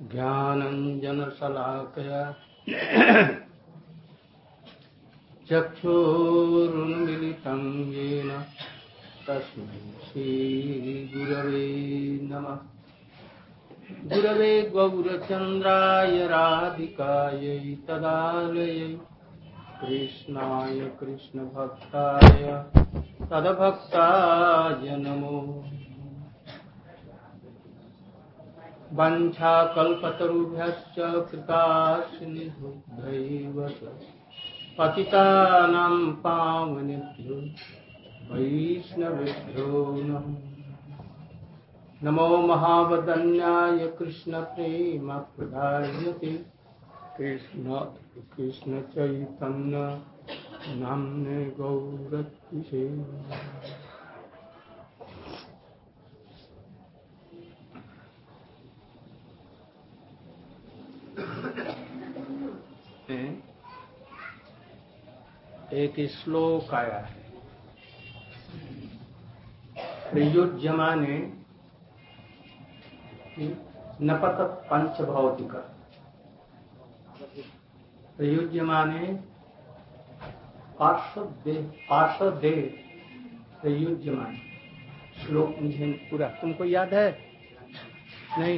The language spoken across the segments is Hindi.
ज्ञानञ्जनशलाकया चक्षुरुन्मिलितं येन तस्मै श्रीगुरवे नमः। गुरवे गौरचन्द्राय राधिकायै तदालयै कृष्णाय कृष्णभक्ताय तद्भक्ताय नमो। वंशाकल्पतरुभ्यश्च कृपासिन्धुभ्यैव पतितानां पावनेभ्यो वैष्णवेभ्यो नमो महावदन्याय कृष्णप्रेमप्रदायते कृष्ण चैतन्य नाम्ने गौरतिसे। एक श्लोक आया है, प्रयुज्यमाने नपतत् पंचभौतिक। प्रयुज्यमाने पार्षदे प्रयुज्यमाने। श्लोक मुझे पूरा तुमको याद है नहीं?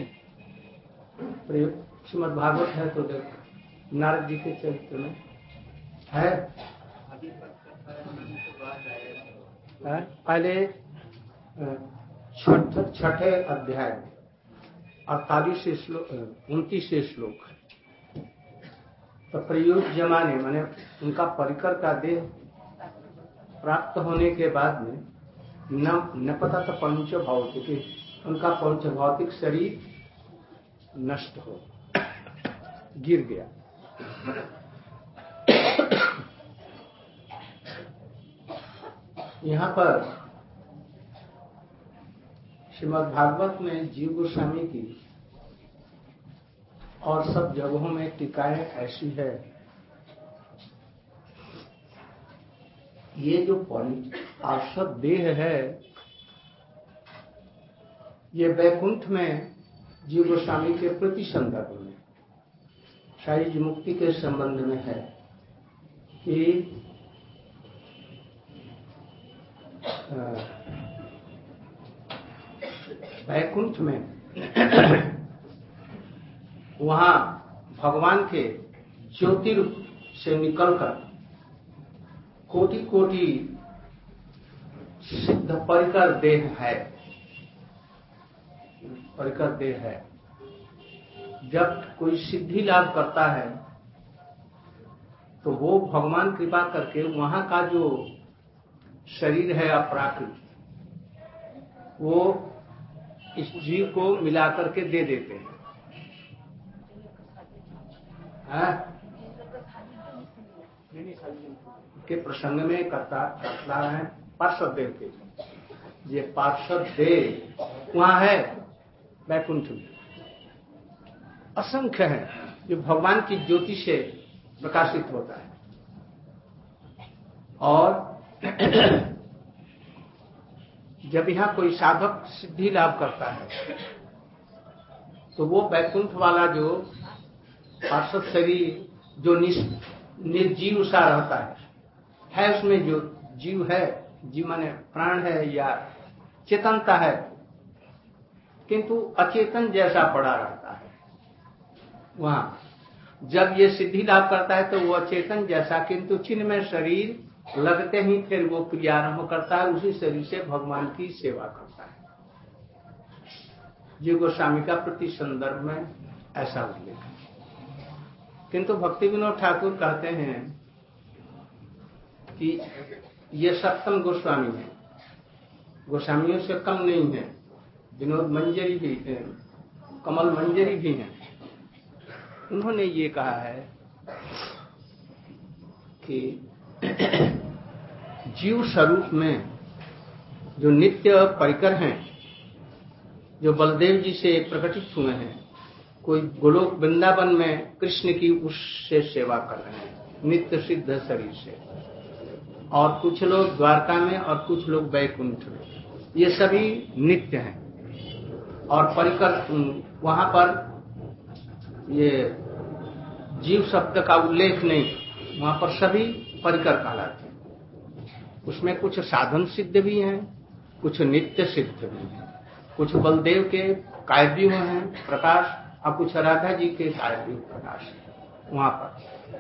श्रीमद् भागवत है तो देखो, नारद जी के चरित्र में है। पहले छठे अध्याय 48 श्लोक 29 श्लोक है। तो प्रयुज्यमाने माने उनका परिकर का देह प्राप्त होने के बाद में न पता था पंच भौतिक, उनका पंच भौतिक शरीर नष्ट हो गिर गया। यहाँ पर श्रीमद् भागवत में जीव गोस्वामी की और सब जगहों में टीकाएं ऐसी है, ये जो पार्षद देह है ये वैकुंठ में जीव गोस्वामी के प्रति संदर्भ में शारीरिक मुक्ति के संबंध में है कि वैकुंठ में वहां भगवान के ज्योति रूप से निकलकर कोटि कोटि सिद्ध परिकर देह है। परिकर देह है। जब कोई सिद्धि लाभ करता है तो वो भगवान कृपा करके वहां का जो शरीर है अपराकृत वो इस जीव को मिलाकर के दे देते हैं। के प्रसंग में करता है पार्षद देव के। ये पार्षद देव वहां है वैकुंठ में, असंख्य है जो भगवान की ज्योति से प्रकाशित होता है। और जब यहाँ कोई साधक सिद्धि लाभ करता है तो वो वैकुंठ वाला जो पार्षद शरीर जो निर्जीव सा रहता है उसमें जो जीव है, जीव माने प्राण है या चेतनता है, किंतु अचेतन जैसा पड़ा रहता है। वहां जब ये सिद्धि लाभ करता है तो वो अचेतन जैसा, किंतु चिन्ह में शरीर लगते ही फिर वो क्रिया आरंभ करता है, उसी शरीर से भगवान की सेवा करता है। जीव गोस्वामी का प्रति संदर्भ में ऐसा उल्लेख है। किंतु भक्ति विनोद ठाकुर कहते हैं कि ये सप्तम गोस्वामी है, गोस्वामियों से कम नहीं है। विनोद मंजरी भी है, कमल मंजरी भी हैं। उन्होंने ये कहा है कि जीव स्वरूप में जो नित्य परिकर हैं, जो बलदेव जी से प्रकटित हुए हैं, कोई गोलोक वृंदावन में कृष्ण की उससे सेवा कर रहे हैं नित्य सिद्ध शरीर से, और कुछ लोग द्वारका में और कुछ लोग वैकुंठ में, ये सभी नित्य हैं। और परिकर वहां पर ये जीव शब्द का उल्लेख नहीं, वहां पर सभी परिकर कहलाते हैं। उसमें कुछ साधन सिद्ध भी हैं, कुछ नित्य सिद्ध भी हैं, कुछ बलदेव के काव्यों हैं प्रकाश और कुछ राधा जी के काव्यों प्रकाश वहां पर।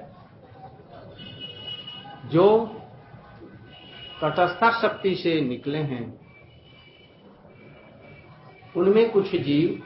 जो तटस्था शक्ति से निकले हैं उनमें कुछ जीव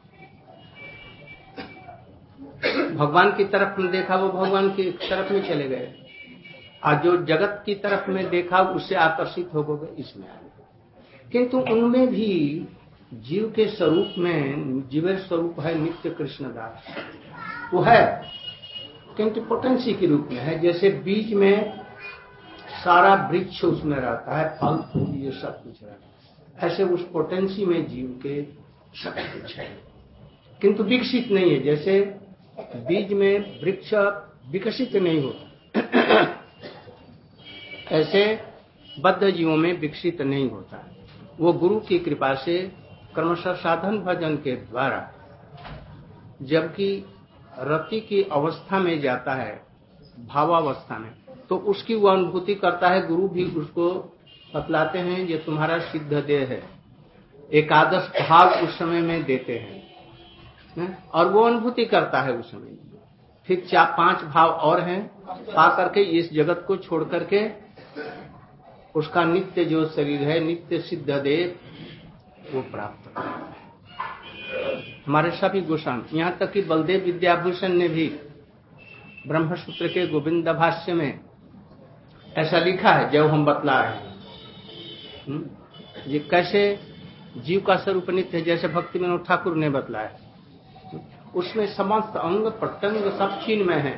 भगवान की तरफ में देखा वो भगवान की तरफ में चले गए, और जो जगत की तरफ में देखा उससे आकर्षित हो गए, इसमें आ गए। किंतु उनमें भी जीव के स्वरूप में, जीव स्वरूप है नित्य कृष्णदास, वो है किंतु पोटेंसी के रूप में है। जैसे बीज में सारा वृक्ष उसमें रहता है, फल फूल ये सब कुछ रहता है, ऐसे उस पोटेंसी में जीव के सब कुछ है, किंतु विकसित नहीं है। जैसे बीज में वृक्ष विकसित नहीं होता, ऐसे बद्ध जीवों में विकसित नहीं होता। वो गुरु की कृपा से क्रमशः साधन भजन के द्वारा जबकि रति की अवस्था में जाता है, भावावस्था में, तो उसकी वो अनुभूति करता है। गुरु भी उसको बतलाते हैं ये तुम्हारा सिद्ध देह है, एकादश भाव उस समय में देते हैं, और वो अनुभूति करता है उस समय। फिर 4-5 भाव और हैं, पा करके इस जगत को छोड़ करके उसका नित्य जो शरीर है, नित्य सिद्ध देव, वो प्राप्त करता है। हमारे सभी गोस्वामी, यहाँ तक कि बलदेव विद्याभूषण ने भी ब्रह्मसूत्र के गोविंद भाष्य में ऐसा लिखा है, जब हम बतला रहे हैं ये कैसे जीव का स्वरूप नित्य है, जैसे भक्ति विनोद ठाकुर ने बतलाया, उसमें समस्त अंग प्रत्यंग सब चीन में है।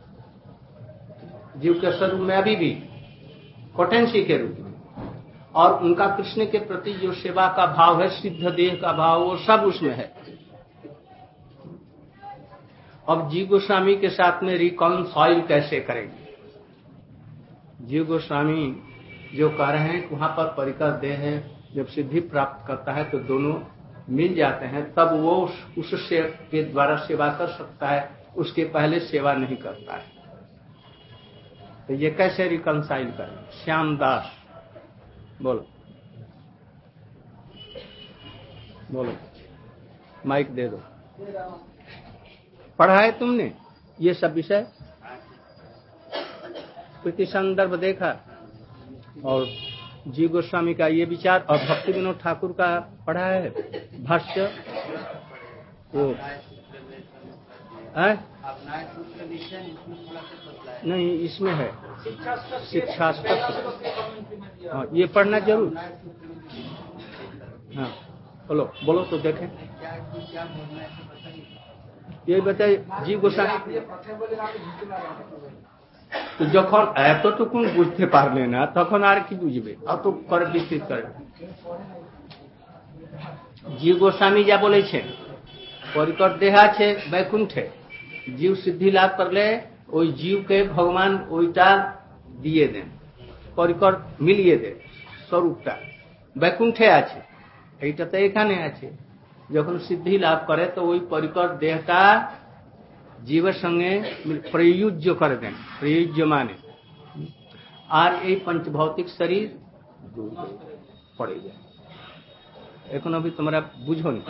जीव के स्वरूप में अभी भी पोटेंसी के रूप में, और उनका कृष्ण के प्रति जो सेवा का भाव है, सिद्ध देह का भाव, वो सब उसमें है। अब जीव गोस्वामी के साथ में रिकॉन्साइल कैसे करेंगे? जीव गोस्वामी जो कह रहे हैं वहां पर परिकर देह है, जब सिद्धि प्राप्त करता है तो दोनों मिल जाते हैं, तब वो उससे के द्वारा सेवा कर सकता है, उसके पहले सेवा नहीं करता है। तो ये कैसे रिकंसाइल करें? श्याम दास बोलो, बोलो, माइक दे दो। पढ़ा है तुमने ये सब विषय, कृति संदर्भ देखा, और जीव गोस्वामी का ये विचार, और भक्ति विनोद ठाकुर का पढ़ा है भाष्य, वो नहीं इसमें है शिक्षास्त्र। हाँ, ये पढ़ना जरूर। हाँ बोलो, बोलो तो देखें। ये बताइए जीव गोस्वामी तो যখন এতটুকু বুঝতে পারলে না তখন আর কি বুঝবে? অত করে বিস্তৃত করে জীব গোস্বামী যা বলেছেন, পরিকর দেহ আছে বৈকুণ্ঠে, জীব সিদ্ধি লাভ করলে ওই জীবকে ভগবান ওইটা দিয়ে দেন, পরিকর মিলিয়ে দেন, স্বরূপটা বৈকুণ্ঠে আছে, এইটা তো এখানে আছে। যখন সিদ্ধি লাভ করে তো ওই পরিকর দেহটা জীবের সঙ্গে প্রয়োজ্য করে দেন, প্রয়োজ্য মানে, আর এই পঞ্চভৌতিক শরীর পড়ে যায়। এখন অবধি তোমরা বুঝো নি,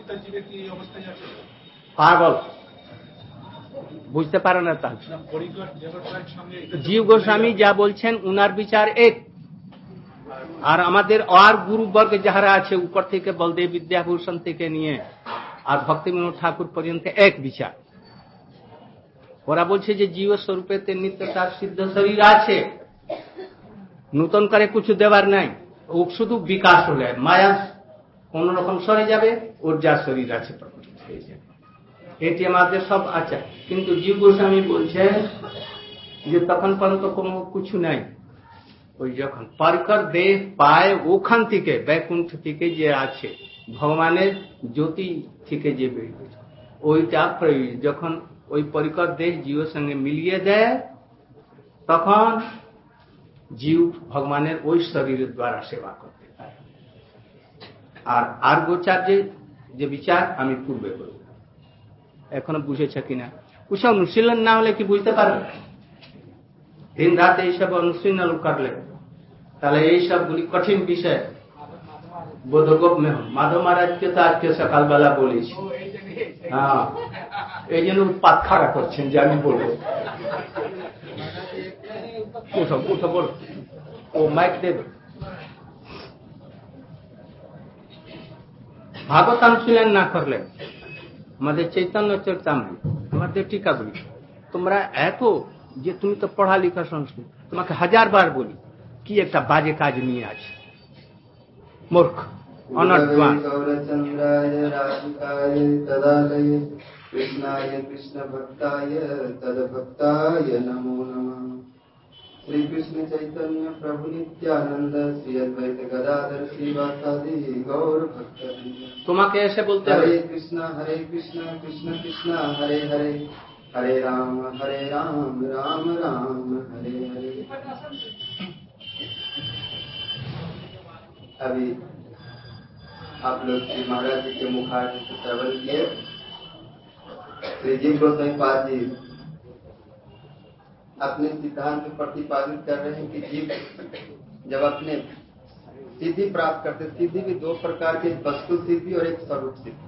পাগল বুঝতে পারো না। তাহলে জীব গোস্বামী যা বলছেন উনার বিচার এক, আর আমাদের আর গুরুবর্গ যাহারা আছে উপর থেকে বলদেব বিদ্যাভূষণ থেকে নিয়ে আর ভক্তি বিনোদ ঠাকুর পর্যন্ত এক বিচার। ওরা বলছে যে জীব স্বরূপেতে নিত্য তার সিদ্ধ শরীর আছে, নূতন করে কিছু দেবার নাই, ও শুধু বিকাশ হলে মায়া কোন রকম সরে যাবে, ওর যা শরীর আছে প্রকট হয়ে যাবে, এটি আমাদের সব আছে। কিন্তু জীব গোস্বামী বলছেন যে তখন পর্যন্ত কোনো কিছু নাই, ওই যখন পরিকর দেহ পায় ওখান থেকে বৈকুণ্ঠ থেকে যে আছে ভগবানের জ্যোতি থেকে যে বেরিয়ে, ওইটা যখন ওই পরিকর দেহ জীবের সঙ্গে মিলিয়ে দেয় তখন জীব ভগবানের ওই শরীরের দ্বারা সেবা করতে পারে। আর গোচার্যের যে বিচার আমি পূর্বে বলব, এখনো বুঝেছে কিনা ওসব অনুশীলন না হলে কি বুঝতে পারবে দিন রাত এইসব অনুশীলন করলে তাহলে এই সবগুলি কঠিন বিষয় বোধগোপ में हो माधव महाराज के तो आज के সকালবেলা বলেছি হ্যাঁ এই জন্য উৎপাত খাড়া করছেন যে আমি বলবো উঠো উঠো বলো ও মাইক দেবে ভাগবত অনুশীলন না করলে আমাদের চৈতন্য চরিতামৃত আমাদের টিকাগুলি তোমরা এত যে তুমি তো পড়া লেখা সংস্কৃত তোমাকে 1000 বার বলি কি একটা বাজে কাজ নিয়ে আছে मूर्ख अनर्थ गौरचंद्राय राधिकाय तदालय कृष्णाय कृष्ण भक्ताय तद्भक्ताय नमो नमः श्री कृष्ण चैतन्य प्रभु नित्यानंद श्री अद्वैत गदाधर श्रीवासादि गौर भक्तवृंद तुम्हें ऐसे बोलते हरे कृष्ण कृष्ण कृष्ण हरे हरे हरे राम राम राम हरे हरे। अभी आप लोग श्री महाराज जी के मुखारविंद से श्रवण किए श्री जी गोस्वामी पाद जी अपने सिद्धांत प्रतिपादित कर रहे हैं कि जीव जब अपने सिद्धि प्राप्त करते सिद्धि भी 2 प्रकार की वस्तु सिद्धि और एक स्वरूप सिद्धि।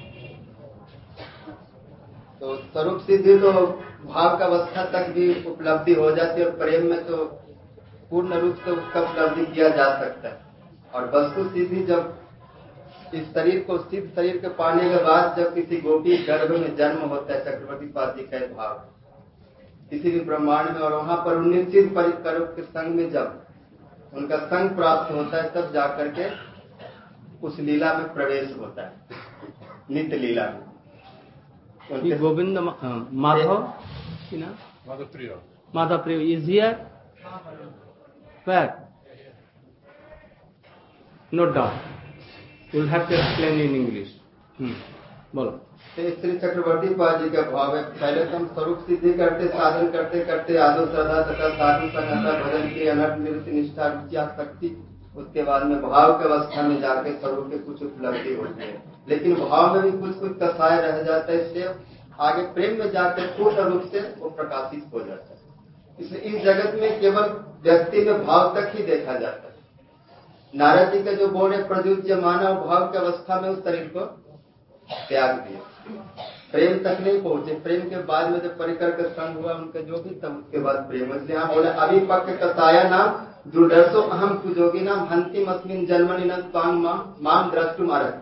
तो स्वरूप सिद्धि तो भाव का अवस्था तक भी उपलब्धि हो जाती है और प्रेम में तो पूर्ण रूप से उसका उपलब्धि किया जा सकता है। और वस्तु सिद्धि जब इस शरीर को सिद्ध शरीर के पाने के बाद जब किसी गोपी गर्भ में जन्म होता है चक्रवर्ती पाद जी का भाव किसी भी ब्रह्मांड में और वहां पर निश्चित परिकरों के संग में जब उनका संग प्राप्त होता है तब जाकर के उस लीला में प्रवेश होता है नित्य लीला में। Govind Madhav Madhav Priya is here where note down you'll have to explain in English बोलो। श्री चक्रवर्ती पाद जी का भाव है पहले तो हम स्वरूप सिद्धि करते साधन करते करते आदो श्रद्धा तथा साधु संगता भजन की अनर्थ निवृत्ति निष्ठा रुचि शक्ति उसके बाद में भाव की अवस्था में जाके स्वरूप के कुछ उपलब्धि होती है लेकिन भाव में भी कुछ कसाय रह जाता है इससे आगे प्रेम में जाकर पूर्ण रूप से वो प्रकाशित हो जाता है। इसलिए इस जगत में केवल व्यक्ति में भाव तक ही देखा जाता है। नारद जी का जो बोल है प्रद्युज्य मानव भाव की अवस्था में उस शरीर को त्याग दिया प्रेम तक नहीं पहुंचे प्रेम के बाद में जब परिकर का संग हुआ उनका जो भी तब उसके बाद प्रेम इसलिए यहाँ बोले अभिपक्ष कसाया नाम दुर्दर्शो अहम कुजोगी नाम हंतिम अस्मिन जन्मनि न स्वांग माम द्रष्टुम अर्हति।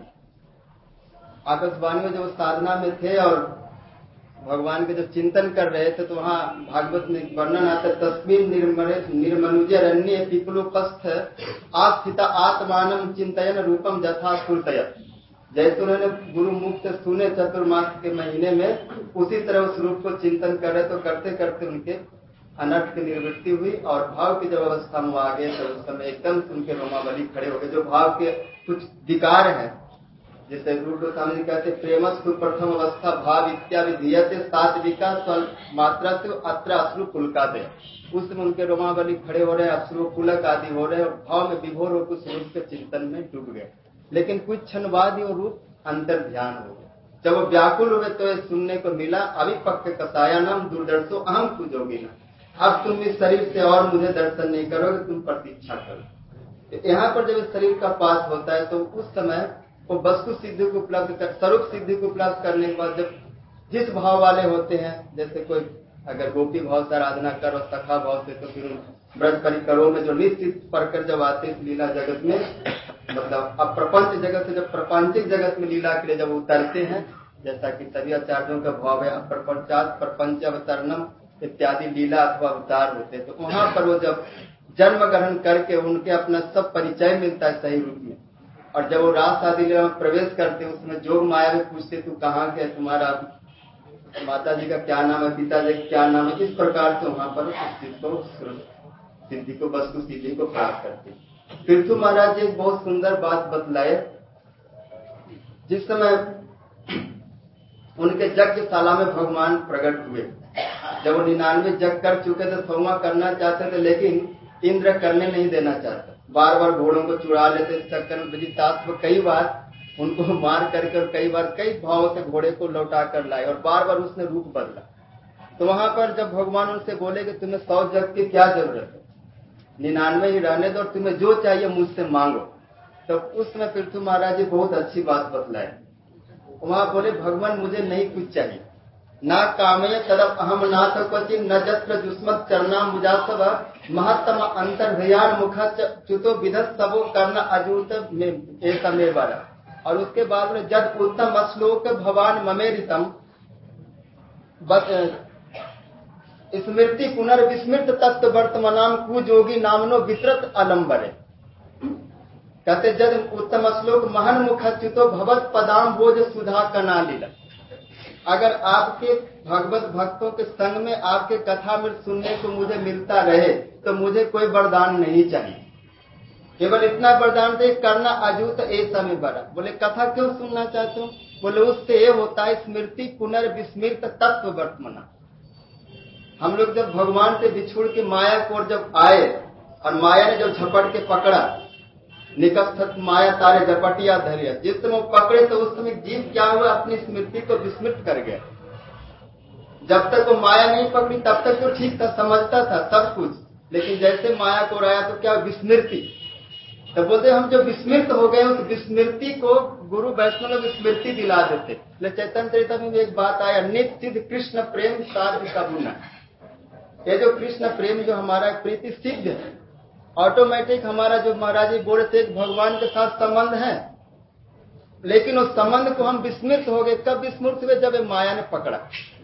आकाशवाणी में जब साधना में थे और भगवान के जब चिंतन कर रहे थे तो वहाँ भागवत में वर्णन आता है तस्मिन निर्मनुजरण्ये पिपलोपस्थ आस्थिता आत्मानम चिंतयन रूपम यथा स्फूर्तय। जैसे उन्होंने गुरु मुख से सुने चतुर्मास के महीने में उसी तरह उस रूप को चिंतन कर रहे तो करते करते उनके अनर्थ की निवृत्ति हुई और भाव की जब अवस्था में आ गए तो उस समय एकदम उनके रोमावली खड़े हो गए। जो भाव के कुछ विकार है जैसे रूप गोस्वामी जी कहते प्रेमस्तु प्रथम अवस्था भाव इत्यादि धीयते सात्विका स्वल्प मात्रा से अत्र अश्रु पुलका दे उस समय उनके रोमावली खड़े हो रहे अश्रु पुलक आदि हो रहे और भाव में विभोर हो कुछ रूप के चिंतन में डूब गए लेकिन कुछ क्षण बाद ही वो रूप अंतर ध्यान हो गए। जब वो व्याकुल हुए तो ये सुनने को मिला अभिपक्ष कसाया नाम दुर्दर्शो अहम पूजोगी ना अब तुम इस शरीर से और मुझे दर्शन नहीं करोगे तुम प्रतीक्षा करो। यहाँ पर जब इस शरीर का पास होता है तो उस समय वो वस्तु सिद्धि को उपलब्ध कर स्वरूप सिद्धि को उपलब्ध करने के बाद जब जिस भाव वाले होते हैं जैसे कोई अगर गोपी भाव से आराधना करो सखा भाव से तो फिर ब्रज परिकरों में जो निश्चित परकर जब आते इस लीला जगत में मतलब अब प्रपंच जगत से जब प्रपंचिक जगत में लीला के लिए जब उतरते हैं जैसा कि सभी आचार्यों का भाव है प्रपंचात प्रपंच अवतरणम इत्यादि लीला अथवा अवतार होते हैं तो वहां पर वो जब जन्म ग्रहण करके उनके अपना सब परिचय मिलता है सही रूप में और जब वो रास आदि लीला में प्रवेश करते उसमें जोग माया में पूछते तू कहाँ के तुम्हारा माता जी का क्या नाम है पिताजी का क्या नाम है इस प्रकार से वहां पर सिद्धि को वस्तु सिद्धि को प्राप्त करते। पृथु महाराज जी एक बहुत सुंदर बात बतलाए जिस समय उनके यज्ञशाला में भगवान प्रकट हुए जब वो 99 यज्ञ कर चुके थे 100वां करना चाहते थे लेकिन इंद्र करने नहीं देना चाहता बार बार घोड़ों को चुरा लेते इस चक्कर में विजितास्व कई बार उनको मार करके और कई बार कई भावों से घोड़े को लौटा कर लाए और बार बार उसने रूप बदला। तो वहां पर जब भगवान उनसे बोले कि तुम्हें 100 जग की क्या जरूरत है, 99 ही रहने दो और तुम्हें जो चाहिए मुझसे मांगो, तो उस समय पृथु महाराज जी बहुत अच्छी बात बतलाए। वहां बोले भगवान मुझे नहीं कुछ चाहिए, ना कामय तरफ अहम नाथ क्वचि न जत्र जुस्मत चरना मुजासव महत्तम अंतर भयान मुख च्युतो विधत सबो कर्ण अजूत ऐसा में बड़ा। और उसके बाद में जद उत्तम श्लोक भवान ममेरितम स्मृति पुनर्विस्मृत तत्व वर्तमानाम कुजोगी नामनो वितरत अलंबरे। कहते जद उत्तम श्लोक महन मुखच्युतो भगवत पदाम बोझ सुधा कनालीला। अगर आपके भगवत भक्तों के संग में आपके कथा में सुनने को मुझे मिलता रहे तो मुझे कोई वरदान नहीं चाहिए, केवल इतना वरदान दे करना अजूत ऐसा में बड़ा। बोले कथा क्यों सुनना चाहते हो? बोले उससे ये होता है स्मृति पुनर्विस्मृत तत्व वर्तमान। हम लोग जब भगवान से बिछुड़ के माया को जब आए और माया ने जब झपट के पकड़ा, निकट माया तारे झपटिया धैर्य, जिस समय पकड़े तो उस समय जीव क्या हुआ, अपनी स्मृति को विस्मृत कर गया। जब तक वो माया नहीं पकड़ी तब तक तो ठीक था, समझता था सब कुछ, लेकिन जैसे माया को आया तो क्या विस्मृति। तो बोलते हम जो विस्मृत हो गए उस विस्मृति को गुरु वैष्णव विस्मृति दिला देते। चैतन्य चरितमृत में एक बात आया, नित्य सिद्ध कृष्ण प्रेम साध्य का गुना। ये जो कृष्ण प्रेम जो हमारा प्रीति सिद्ध है, ऑटोमेटिक हमारा जो महाराज जी बोले थे भगवान के साथ संबंध है, लेकिन उस संबंध को हम विस्मृत हो गए। कब विस्मृत हुए? जब माया ने पकड़ा।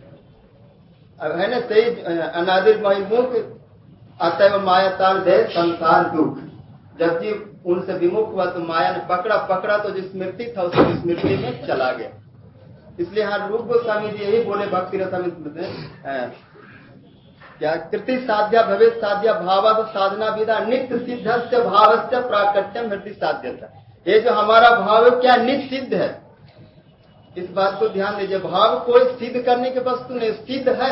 अब है ना सही अनादिर महिमुख अतएव माया ताल दे संसार दुख। जब जीव उनसे विमुख हुआ तो माया ने पकड़ा तो जो स्मृति था उस स्मृति में चला गया। इसलिए यहाँ रूप गोस्वामी जी यही बोले भक्ति रसामृत में क्या कृति साध्या भवेत साध्या भाव साधना विधा नित्य सिद्धस्य भावस्य प्राकट्यम हृदय साध्यता। ये जो हमारा भाव है क्या नित्य सिद्ध है, इस बात को ध्यान दीजिए। भाव कोई सिद्ध करने की वस्तु नहीं, सिद्ध है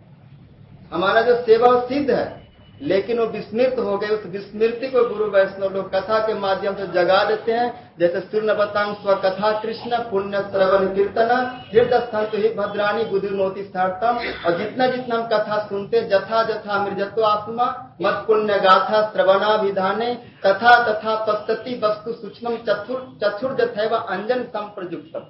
हमारा जो सेवा वो सिद्ध है, लेकिन वो विस्मृत हो गए। उस विस्मृति को गुरु वैष्णव लोग कथा के माध्यम से जगा देते हैं। जैसे सूर्णवतांग स्वकथा कृष्ण पुण्य श्रवण कीर्तन हृदय स्थान ही भद्राणी बुद्धिनोति सार्थम। और जितना जितना हम कथा सुनते जथा जथा मृजत्व आत्मा मत पुण्य गाथा श्रवणाभिधाने तथा तथा पश्यति वस्तु सूक्ष्म चतुर जथैव अंजन संप्रयुक्तम।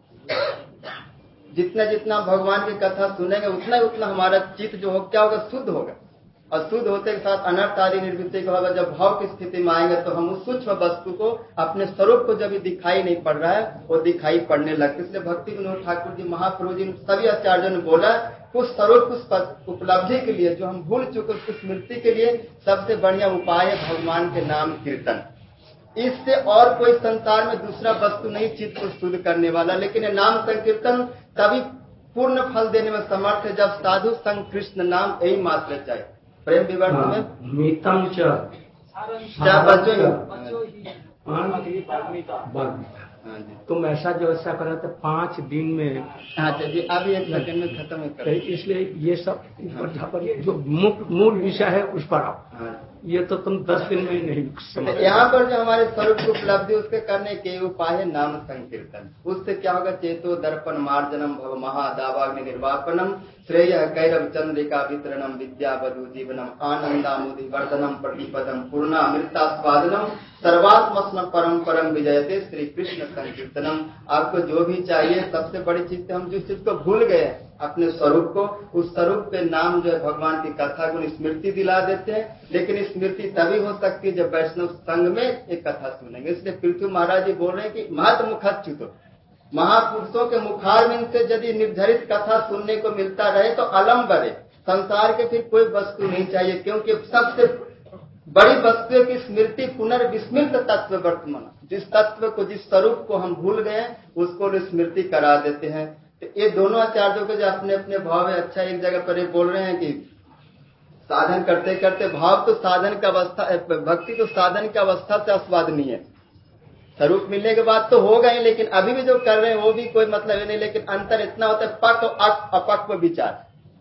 जितना जितना भगवान की कथा सुनेंगे उतना उतना हमारा चित्त जो हो क्या होगा, शुद्ध होगा। और शुद्ध होते के साथ अनर्थ आदि निवृत्ति का होगा। जब भाव की स्थिति में आएंगे तो हम उस सूक्ष्म वस्तु को अपने स्वरूप को जब दिखाई नहीं पड़ रहा है वो दिखाई पड़ने लगता। इसलिए भक्ति विनोद ठाकुर जी महाप्रभु जी सभी आचार्यों ने बोला उस स्वरूप उस उपलब्धि के लिए जो हम भूल चुके उसकी स्मृति के लिए सबसे बढ़िया उपाय है भगवान के नाम कीर्तन। इससे और कोई संसार में दूसरा वस्तु नहीं चित्त को शुद्ध करने वाला। लेकिन ये नाम संकीर्तन तभी पूर्ण फल देने में समर्थ है जब साधु संग कृष्ण नाम यही मात्र चाहिए। प्रेम विवर्त में मीतम तुम ऐसा जो ऐसा करा था 5 दिन में। हाँ जी अभी 1 सेकंड में खत्म कर। इसलिए ये सब जो मूल विषय है उस पर आओ। ये तो तुम 10 दिन में ही नहीं समझ। यहाँ पर जो हमारे स्वरूप की उपलब्धि उसके करने के उपाय है नाम संकीर्तन। उससे क्या होगा, चेतो दर्पण मार्जनम भव महादावाग्नि निर्वापनम श्रेय कैरव चंद्रिका वितरणम विद्या वधु जीवनम आनंदामुदि वर्धनम प्रतिपदम पूर्णामृतास्वादनम सर्वात्मस्म परम परम विजयते श्री कृष्ण संकीर्तनम। आपको जो भी चाहिए सबसे बड़ी चीज हम जिस चीज को भूल गए अपने स्वरूप को, उस स्वरूप के नाम जो है भगवान की कथा को स्मृति दिला देते हैं। लेकिन स्मृति तभी हो सकती है जब वैष्णव संघ में एक कथा सुनेंगे। इसलिए पृथ्वी महाराज जी बोल रहे हैं कि महत मुखच्युत महापुरुषों के मुखारविंद से यदि निर्धारित कथा सुनने को मिलता रहे तो अलंबर है, संसार के फिर कोई वस्तु नहीं चाहिए। क्योंकि सबसे बड़ी वस्तु की स्मृति पुनर्विस्मृत तत्व वर्तमान, जिस तत्व को जिस स्वरूप को हम भूल गए उसको स्मृति करा देते हैं। तो ये दोनों आचार्यों के जो अपने अपने भाव है। अच्छा एक जगह पर ये बोल रहे हैं कि साधन करते करते भाव तो साधन का अवस्था, भक्ति तो साधन की अवस्था से आस्वादनीय है। स्वरूप मिलने के बाद तो हो गए, लेकिन अभी भी जो कर रहे हैं वो भी कोई मतलब नहीं। लेकिन अंतर इतना होता है पक्व अपक्व विचार।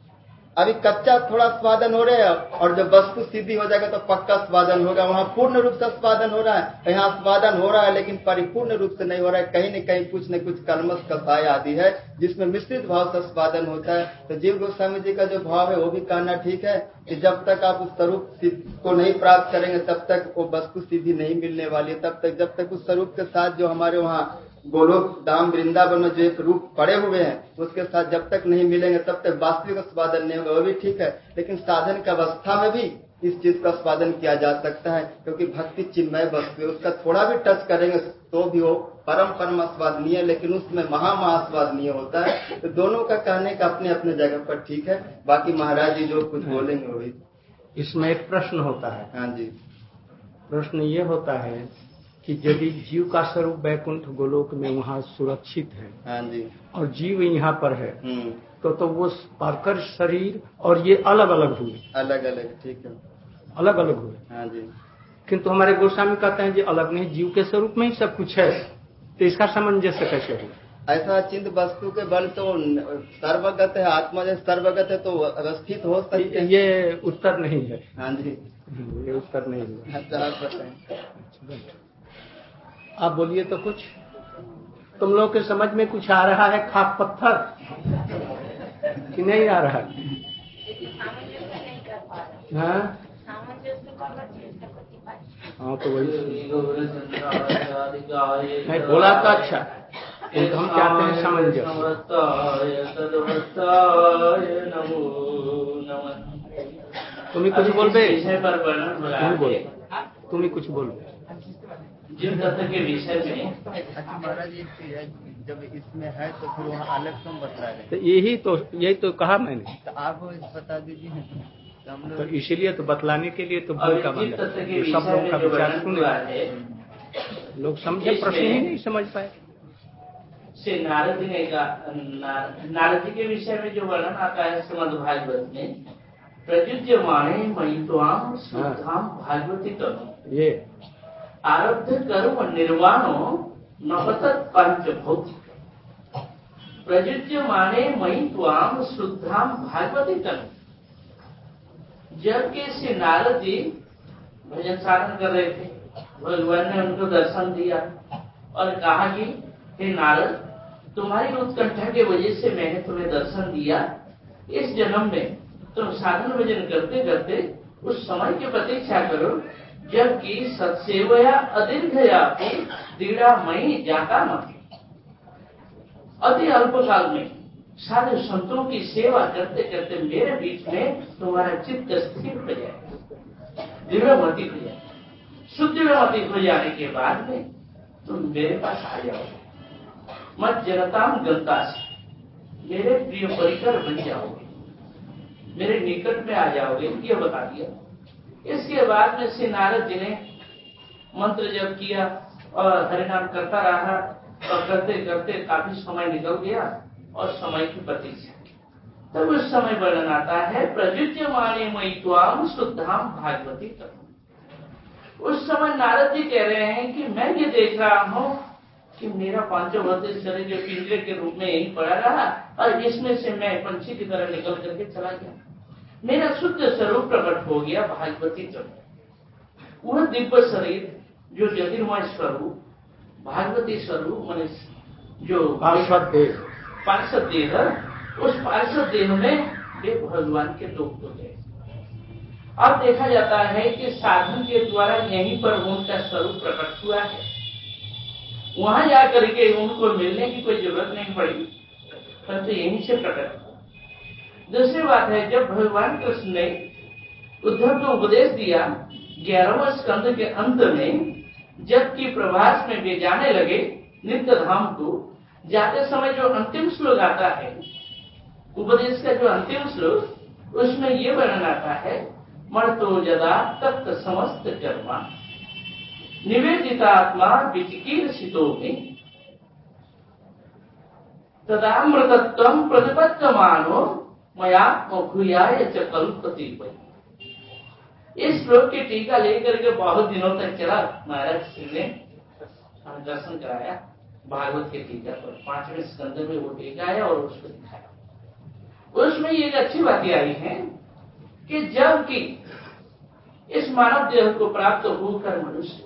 अभी कच्चा थोड़ा स्वादन हो रहा है, और जब वस्तु सिद्धि हो जाएगा तो पक्का स्वादन होगा। वहाँ पूर्ण रूप से स्वादन हो रहा है, यहाँ स्वादन हो रहा है लेकिन परिपूर्ण रूप से नहीं हो रहा है। कहीं न कहीं कुछ न कुछ कलमश कसाय आदि है जिसमें मिश्रित भाव से स्वादन होता है। तो जीव गोस्वामी जी का जो भाव है वो भी कहना ठीक है कि जब तक आप उस स्वरूप को नहीं प्राप्त करेंगे तब तक वो वस्तु सिद्धि नहीं मिलने वाली है। तब तक जब तक उस स्वरूप के साथ जो हमारे वहाँ गोलोक धाम वृंदावन में जो एक रूप पड़े हुए हैं उसके साथ जब तक नहीं मिलेंगे तब तक वास्तविक स्वादन नहीं होगा। वो भी ठीक है, लेकिन साधन की अवस्था में भी इस चीज का स्वादन किया जा सकता है, क्योंकि भक्ति चिन्मय वस्तु है। उसका थोड़ा भी टच करेंगे तो भी वो परम परम स्वादनीय है, लेकिन उसमें महास्वादनीय होता है। तो दोनों का कहने का अपने अपने जगह पर ठीक है। बाकी महाराज जी जो कुछ बोलेंगे वही। इसमें एक प्रश्न होता है। हाँ जी। प्रश्न ये होता है कि यदि जीव का स्वरूप वैकुंठ गोलोक में वहाँ सुरक्षित है, हाँ जी, और जीव यहाँ पर है, तो वो पार्कर शरीर और ये अलग अलग हुए। अलग अलग, ठीक है, अलग अलग हुए। हाँ जी। किंतु हमारे गोस्वामी कहते हैं जी अलग नहीं, जीव के स्वरूप में ही सब कुछ है। तो इसका सामंजस्य कैसे हुआ? ऐसा चिंत वस्तु के बल तो सर्वगत है, आत्मा जैसे सर्वगत है तो अवस्थित हो सकते हैं। ये उत्तर नहीं है। हाँ जी, ये उत्तर नहीं है। अच्छा आप बताएं। आप बोलिए तो कुछ। तुम लोग के समझ में कुछ आ रहा है खाक पत्थर कि नहीं आ रहा है? हाँ तो वही नहीं बोला तो अच्छा, तो हम चाहते हैं सामंजस्य। तुम्हें कुछ बोल बे, तुम्हें कुछ बोल। जिन तत्व के विषय में अच्छा महाराज जब इसमें है तो फिर वहाँ अलग क्यों बता रहे? तो यही तो कहा मैंने। तो आप बता दीजिए। तो इसीलिए तो बतलाने के लिए तो बोल का बंद है। सब लोगों का विचार सुने, लोग समझे, प्रश्न ही नहीं समझ पाए। से नारद ने नारद जी के विषय में जो वर्णन आता है श्रीमद् भागवत में, प्रयुज्यमाने मयित्वाम शुद्धाम भागवती तनु, ये आरब्ध कर्म निर्वाणो नपतत् पंचभौतिक, प्रयुज्यमाने मयित्वाम शुद्धाम भागवती तनु। जबकि श्री नारद जी भजन साधन कर रहे थे, भगवान ने उनको दर्शन दिया और कहा कि हे नारद, तुम्हारी उत्कंठा के वजह से मैंने तुम्हें दर्शन दिया। इस जन्म में तुम साधन भजन करते करते उस समय की प्रतीक्षा करो जबकि सत्सेवया अदीर्घया दीड़ा मई जाता मत। अति अल्प काल में साधु संतों की सेवा करते करते मेरे बीच में तुम्हारा चित्त स्थिर हो जाए, दृढ़मति हो जाए। शुद्धिमति हो जाने के बाद में तुम मेरे पास आ जाओगे, मत जनताम गंता से मेरे प्रिय परिकर बन जाओगे, मेरे निकट में आ जाओगे, ये बता दिया। इसके बाद में श्री नारद जी ने मंत्र जप किया और हरिनाम करता रहा, और करते करते काफी समय निकल गया और समय की प्रतीक्षा की। तब उस समय वर्णन आता है प्रयुज्यमाने मयित्वाम शुद्धाम भागवती तनु। उस समय नारद जी कह रहे हैं कि मैं ये देख रहा हूँ कि मेरा पांचभौतिक शरीर जो पिंजरे के रूप में यही पड़ा रहा और इसमें से मैं पंछी की तरह निकल करके चला गया। मेरा शुद्ध स्वरूप प्रकट हो गया भागवती तनु। वह दिव्य शरीर जो ज्योतिर्मय स्वरूप भागवती स्वरूप मनुष्य जो पार्षद देह, उस पार्षद देह में वे भगवान के लोग हो गए। अब देखा जाता है कि साधन के द्वारा यहीं पर उनका स्वरूप प्रकट हुआ है, वहां जाकर के उनको मिलने की कोई जरूरत नहीं पड़ी, परंतु यहीं से प्रकट हुआ। दूसरी बात है, जब भगवान कृष्ण ने उद्धव को उपदेश दिया 11वें स्कंद के अंत में, जबकि प्रभास में वे जाने लगे नित्य धाम को, जाते समय जो अंतिम श्लोक आता है उपदेश का, जो अंतिम श्लोक, उसमें ये वर्णन आता है मर्तो जदा तप्त समस्त कर्मा निवेदितात्मा विचिकीर्षितो में तदामृतत्वं प्रतिपद्यमानो मयात्मभूयाय च कल्पति। इस श्लोक की टीका लेकर के बहुत दिनों तक चला। महाराज सिंह ने हमें दर्शन कराया भागवत के टीका पर, 5वें स्कंद में वो टीका है और उसको दिखाया। उसमें में एक अच्छी बात आई है कि जबकि इस मानव देह को प्राप्त होकर मनुष्य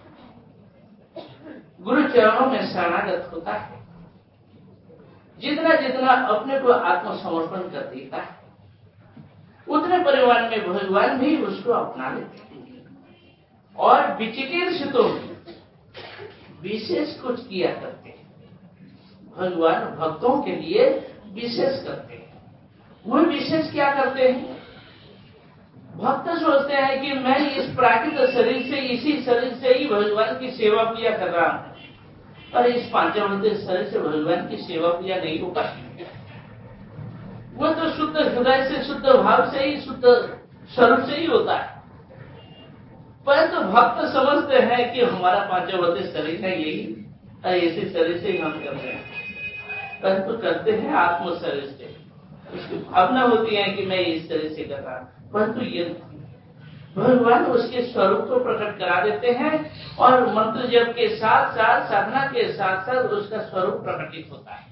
गुरु चरणों में शरणागत होता है, जितना जितना अपने को आत्मसमर्पण कर देता है, उतने परिवार में भगवान भी उसको अपना लेते हैं और विचिकित्सितों में विशेष कुछ किया करते हैं। भगवान भक्तों के लिए विशेष करते हैं। वो विशेष क्या करते हैं? भक्त सोचते हैं कि मैं इस प्राकृतिक शरीर से, इसी शरीर से ही भगवान की सेवा पूजा कर रहा हूं, और इस पांचभौतिक शरीर से भगवान की सेवा पूजा नहीं हो पाती। वो तो शुद्ध हृदय से, शुद्ध भाव से ही, शुद्ध स्वरूप से ही होता है। परंतु भक्त समझते हैं कि हमारा पांचभौतिक शरीर है यही, और इसी शरीर से ही हम कर रहे हैं, परंतु करते हैं आत्म शरीर से। उसकी भावना होती है कि मैं इस शरीर से कर रहा हूं, परंतु ये भगवान उसके स्वरूप को प्रकट करा देते हैं और मंत्र जप के साथ साथ, साधना के साथ साथ उसका स्वरूप प्रकटित होता है,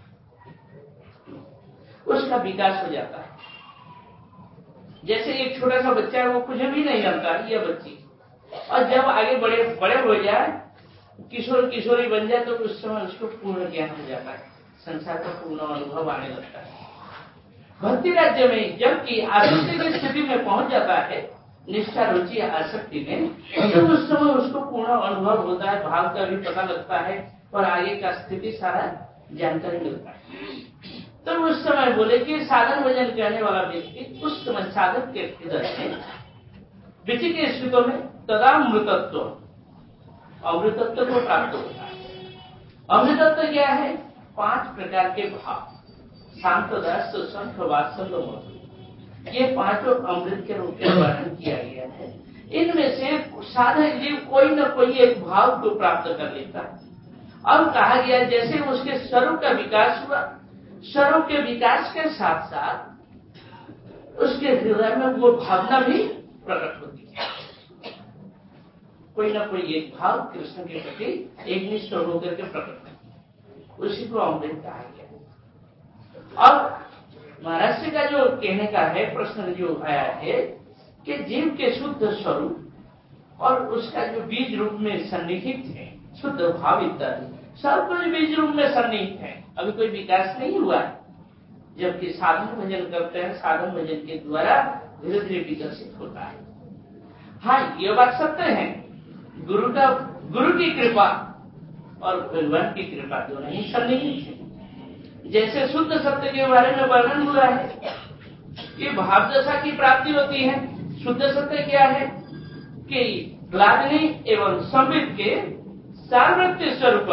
उसका विकास हो जाता है। जैसे एक छोटा सा बच्चा है, वो कुछ भी नहीं जानता है, यह बच्ची, और जब आगे बड़े हो जाए, किशोर किशोरी बन जाए, तो उस समय उसको पूर्ण ज्ञान हो जाता है, संसार का पूर्ण अनुभव आने लगता है। भक्ति राज्य में जबकि आसक्ति की स्थिति में पहुंच जाता है, निष्ठा रुचि आसक्ति में, तो उस समय उसको पूर्ण अनुभव होता है, भाव का भी पता लगता है और आगे का स्थिति सारा जानकारी मिलता है। तो उस समय बोले कि साधन भजन करने वाला व्यक्ति उस समय साधक के हृदय में विचि के स्थितों में तदामृतत्व, अमृतत्व को प्राप्त होता है। अमृतत्व क्या है? 5 प्रकार के भाव, शांत, रस, शंख, वात्सल्य, मधुर, ये 5 अमृत के रूप में वर्णन किया गया है। इनमें से साधक जीव कोई न कोई एक भाव को प्राप्त कर लेता है। अब कहा गया जैसे उसके स्वरूप का विकास हुआ, स्वरूप के विकास के साथ साथ उसके हृदय में वो भावना भी प्रकट होती है। कोई न कोई एक भाव कृष्ण के प्रति एकनिष्ठ होकर के प्रकट होती, उसी को अमृत कहा गया। अब महाराष्ट्र का जो कहने का है, प्रश्न जो आया है कि जीव के शुद्ध स्वरूप और उसका जो बीज रूप में सन्निहित है, शुद्ध भाव इत्यादि सब कुछ बीज रूप में सन्निहित है, अभी कोई विकास नहीं हुआ है। जबकि साधन भजन करते हैं, साधन भजन के द्वारा धीरे धीरे विकसित होता है। हाँ, ये बात सत्य है, गुरु की कृपा और भगवान की कृपा दोनों ही सन्निहित है। जैसे शुद्ध सत्य के बारे में वर्णन हुआ है कि भाव दशा की प्राप्ति होती है। शुद्ध सत्य क्या है? कि ग्लादनी एवं संबित के सार्वत्य स्वरूप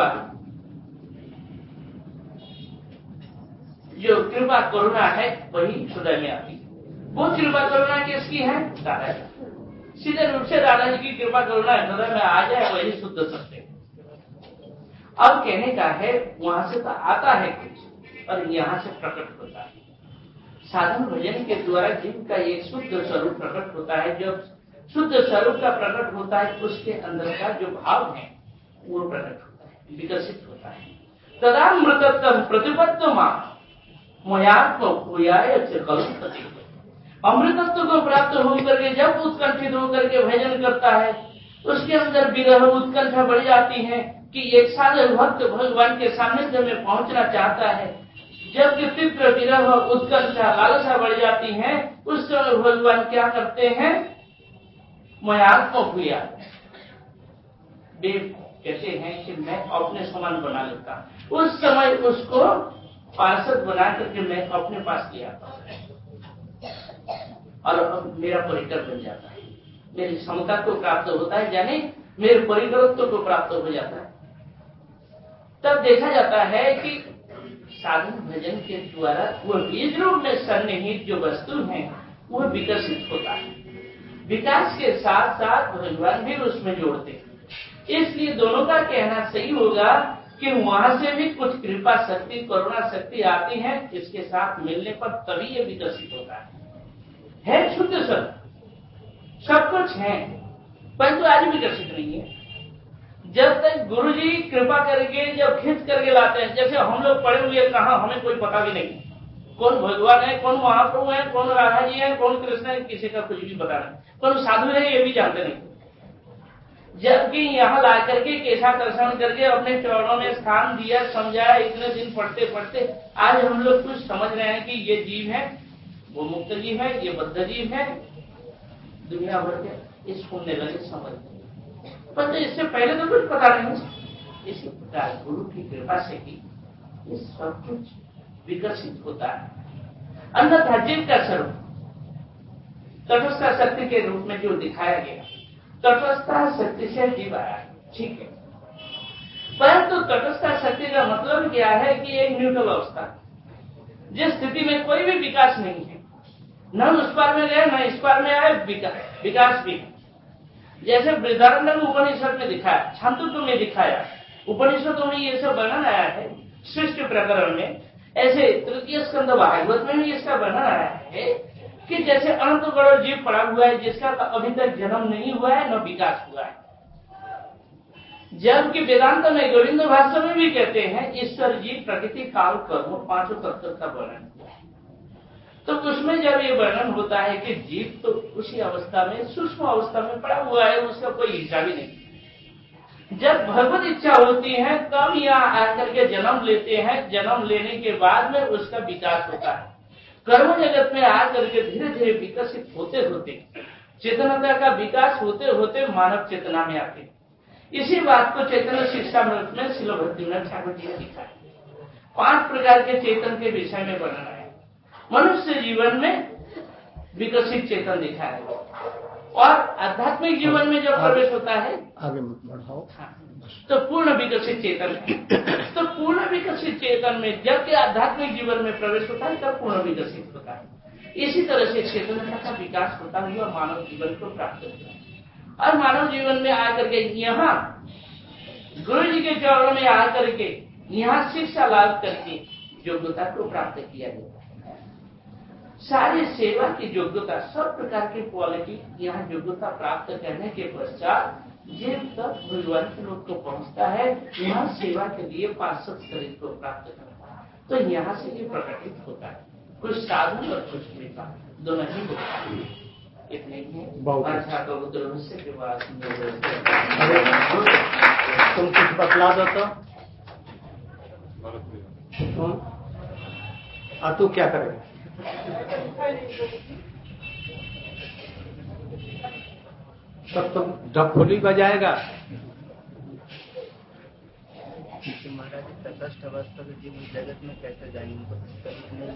जो कृपा करुणा है वही हृदय में आती है। वो कृपा करुणा किसकी है? दादा जी। सीधे रूप से दादा जी की कृपा करुणा हृदय में आ जाए, वही शुद्ध सत्य। अब कहने का है वहां से तो आता है कुछ और यहाँ से प्रकट होता है। साधन भजन के द्वारा जीव का एक शुद्ध स्वरूप प्रकट होता है। जब शुद्ध स्वरूप का प्रकट होता है, उसके अंदर का जो भाव है वो प्रकट होता है, विकसित होता है। तदामृतत्व प्रतिपत्व मयात्म अमृतत्व को प्राप्त होकर के जब उत्कंठित होकर के भजन करता है, उसके अंदर विरह उत्कंठा बढ़ जाती है कि एक साधक भक्त भगवान के सानिध्य में पहुंचना चाहता है। जब तीव्र विरह उत्कंठा लालसा बढ़ जाती है, उस समय भगवान क्या करते हैं? मयात्म हुआ, वे कहते हैं कि मैं अपने समान बना लेता हूं। उस समय उसको पार्षद बना करके मैं अपने पास ले आता हूं और अब मेरा परिकर बन जाता है, मेरी समता को प्राप्त होता है, यानी मेरे परिकरत्व को प्राप्त हो जाता है। तब देखा जाता है कि साधन भजन के द्वारा वो बीज रूप में सन्निहित जो वस्तु है वो विकसित होता है। विकास के साथ साथ भगवान भी उसमें जोड़ते हैं। इसलिए दोनों का कहना सही होगा कि वहां से भी कुछ कृपा शक्ति, करुणा शक्ति आती है, इसके साथ मिलने पर तभी ये विकसित होता है शुद्ध सब कुछ है, परंतु आज विकसित नहीं है। जब तक गुरुजी कृपा करके जब खींच करके लाते हैं, जैसे हम लोग पढ़े हुए कहा, हमें कोई पता भी नहीं, कौन भगवान है, कौन महाप्रभु है, कौन राधा जी है, कौन कृष्ण है, किसी का कुछ भी पता नहीं, कौन साधु है ये भी जानते नहीं। जबकि यहाँ ला करके कैसा दर्शन करके अपने चरणों में स्थान दिया, समझाया, इतने दिन पढ़ते पढ़ते आज हम लोग कुछ समझ रहे हैं कि ये जीव है, वो मुक्त जीव है, ये बद्ध जीव है, दुनिया भर के इस सुनने लगे, समझ पर इससे पहले तो कुछ पता नहीं। इसी प्रकार गुरु की कृपा से ही ये सब कुछ विकसित होता है। अन्यथा जीव का स्वरूप तटस्थ शक्ति के रूप में जो दिखाया गया, तटस्थ शक्ति से जीव आया, ठीक है, परंतु तटस्थ शक्ति का मतलब क्या है कि एक न्यूट्रल अवस्था, जिस स्थिति में कोई भी विकास नहीं है, न उस पार में गए न इस पार में आए, विकास भी। जैसे बृहदारण्यक उपनिषद में दिखाया, छांदोग्य में दिखाया, उपनिषदों में ये सब वर्णन आया है, सृष्टि प्रकरण में, ऐसे तृतीय स्कंद भागवत में भी इसका वर्णन आया है कि जैसे अनंत करोड़ जीव पड़ा हुआ है जिसका अभी तक जन्म नहीं हुआ है न विकास हुआ है। जबकि वेदांत में गोविंद भाष्य में भी कहते हैं ईश्वर जी प्रकृति काल कर्म पांचों तत्व का वर्णन हुआ है। तो उसमें जब ये वर्णन होता है कि जीव तो उसी अवस्था में, सूक्ष्म अवस्था में पड़ा हुआ है, उसका कोई हिसाब ही नहीं। जब भगवत इच्छा होती है तब यहाँ आकर के जन्म लेते हैं, जन्म लेने के बाद में उसका विकास होता है। कर्म जगत में आकर के धीरे धीरे विकसित होते होते, चेतनता का विकास होते होते मानव चेतना में आते। इसी बात को चैतन्य शिक्षामृत में श्रील भक्तिविनोद ठाकुर जी ने लिखा है। 5 प्रकार के चेतन के विषय में वर्णन है। मनुष्य जीवन में विकसित चेतन दिखाया है और आध्यात्मिक जीवन में जब प्रवेश होता है, आगे बढ़ाओ, तो पूर्ण विकसित चेतन है। तो पूर्ण विकसित चेतन में जबकि आध्यात्मिक जीवन में प्रवेश होता है तब पूर्ण विकसित होता है। इसी तरह से चेतनता का विकास होता हुआ मानव जीवन को प्राप्त होता है। और मानव जीवन में आकर के यहाँ गुरु जी के चरणों में आकर के यहाँ शिक्षा लाभ करके योग्यता को प्राप्त किया जाता है। सारी सेवा की योग्यता, सब प्रकार की क्वालिटी यहाँ योग्यता प्राप्त करने के पश्चात जब तक भगवान के लोग को पहुंचता है, यहाँ सेवा के लिए पार्षद शरीर को प्राप्त करता है। तो यहाँ से ये प्रकटित होता है, कुछ साधन और कुछ कृपा दोनों ही होता है। इतने ही अच्छा तो रहस्य के बाद तुम कुछ बतला दो तो तुम तू क्या करेगा? तब तुम ढपोली बजाएगा। महाराज तटस्थ अवस्था के जीव जगत में कैसे जाएंगे, उनको कभी नहीं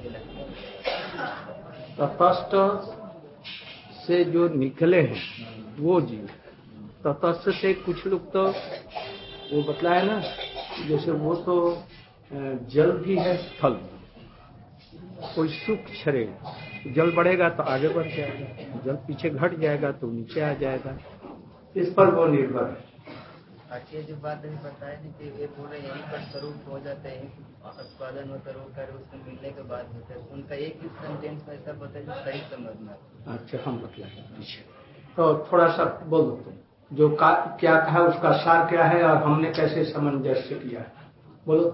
मिला। तटस्थ से जो निकले हैं वो जीव, तटस्थ से कुछ लोग तो वो बतलाया ना, जैसे वो तो जल भी है, स्थल भी। कोई सुख शरीर, जल बढ़ेगा तो आगे बढ़ जाएगा, जल पीछे घट जाएगा तो नीचे आ जाएगा, इस पर वो निर्भर है। अच्छी जो बात अभी बताया नहीं कि ये पूरे यहीं पर स्वरूप हो जाते हैं, उत्पादन होकर होकर उसको मिलने के बाद होते हैं, उनका एक ही सेंटेंस में ऐसा बताया जो सही समझना। अच्छा, हम बतलाएंगे पीछे, तो थोड़ा सा बोल दो तुम, जो क्या कहा उसका सार क्या है और हमने कैसे सामंजस्य किया है, बोलो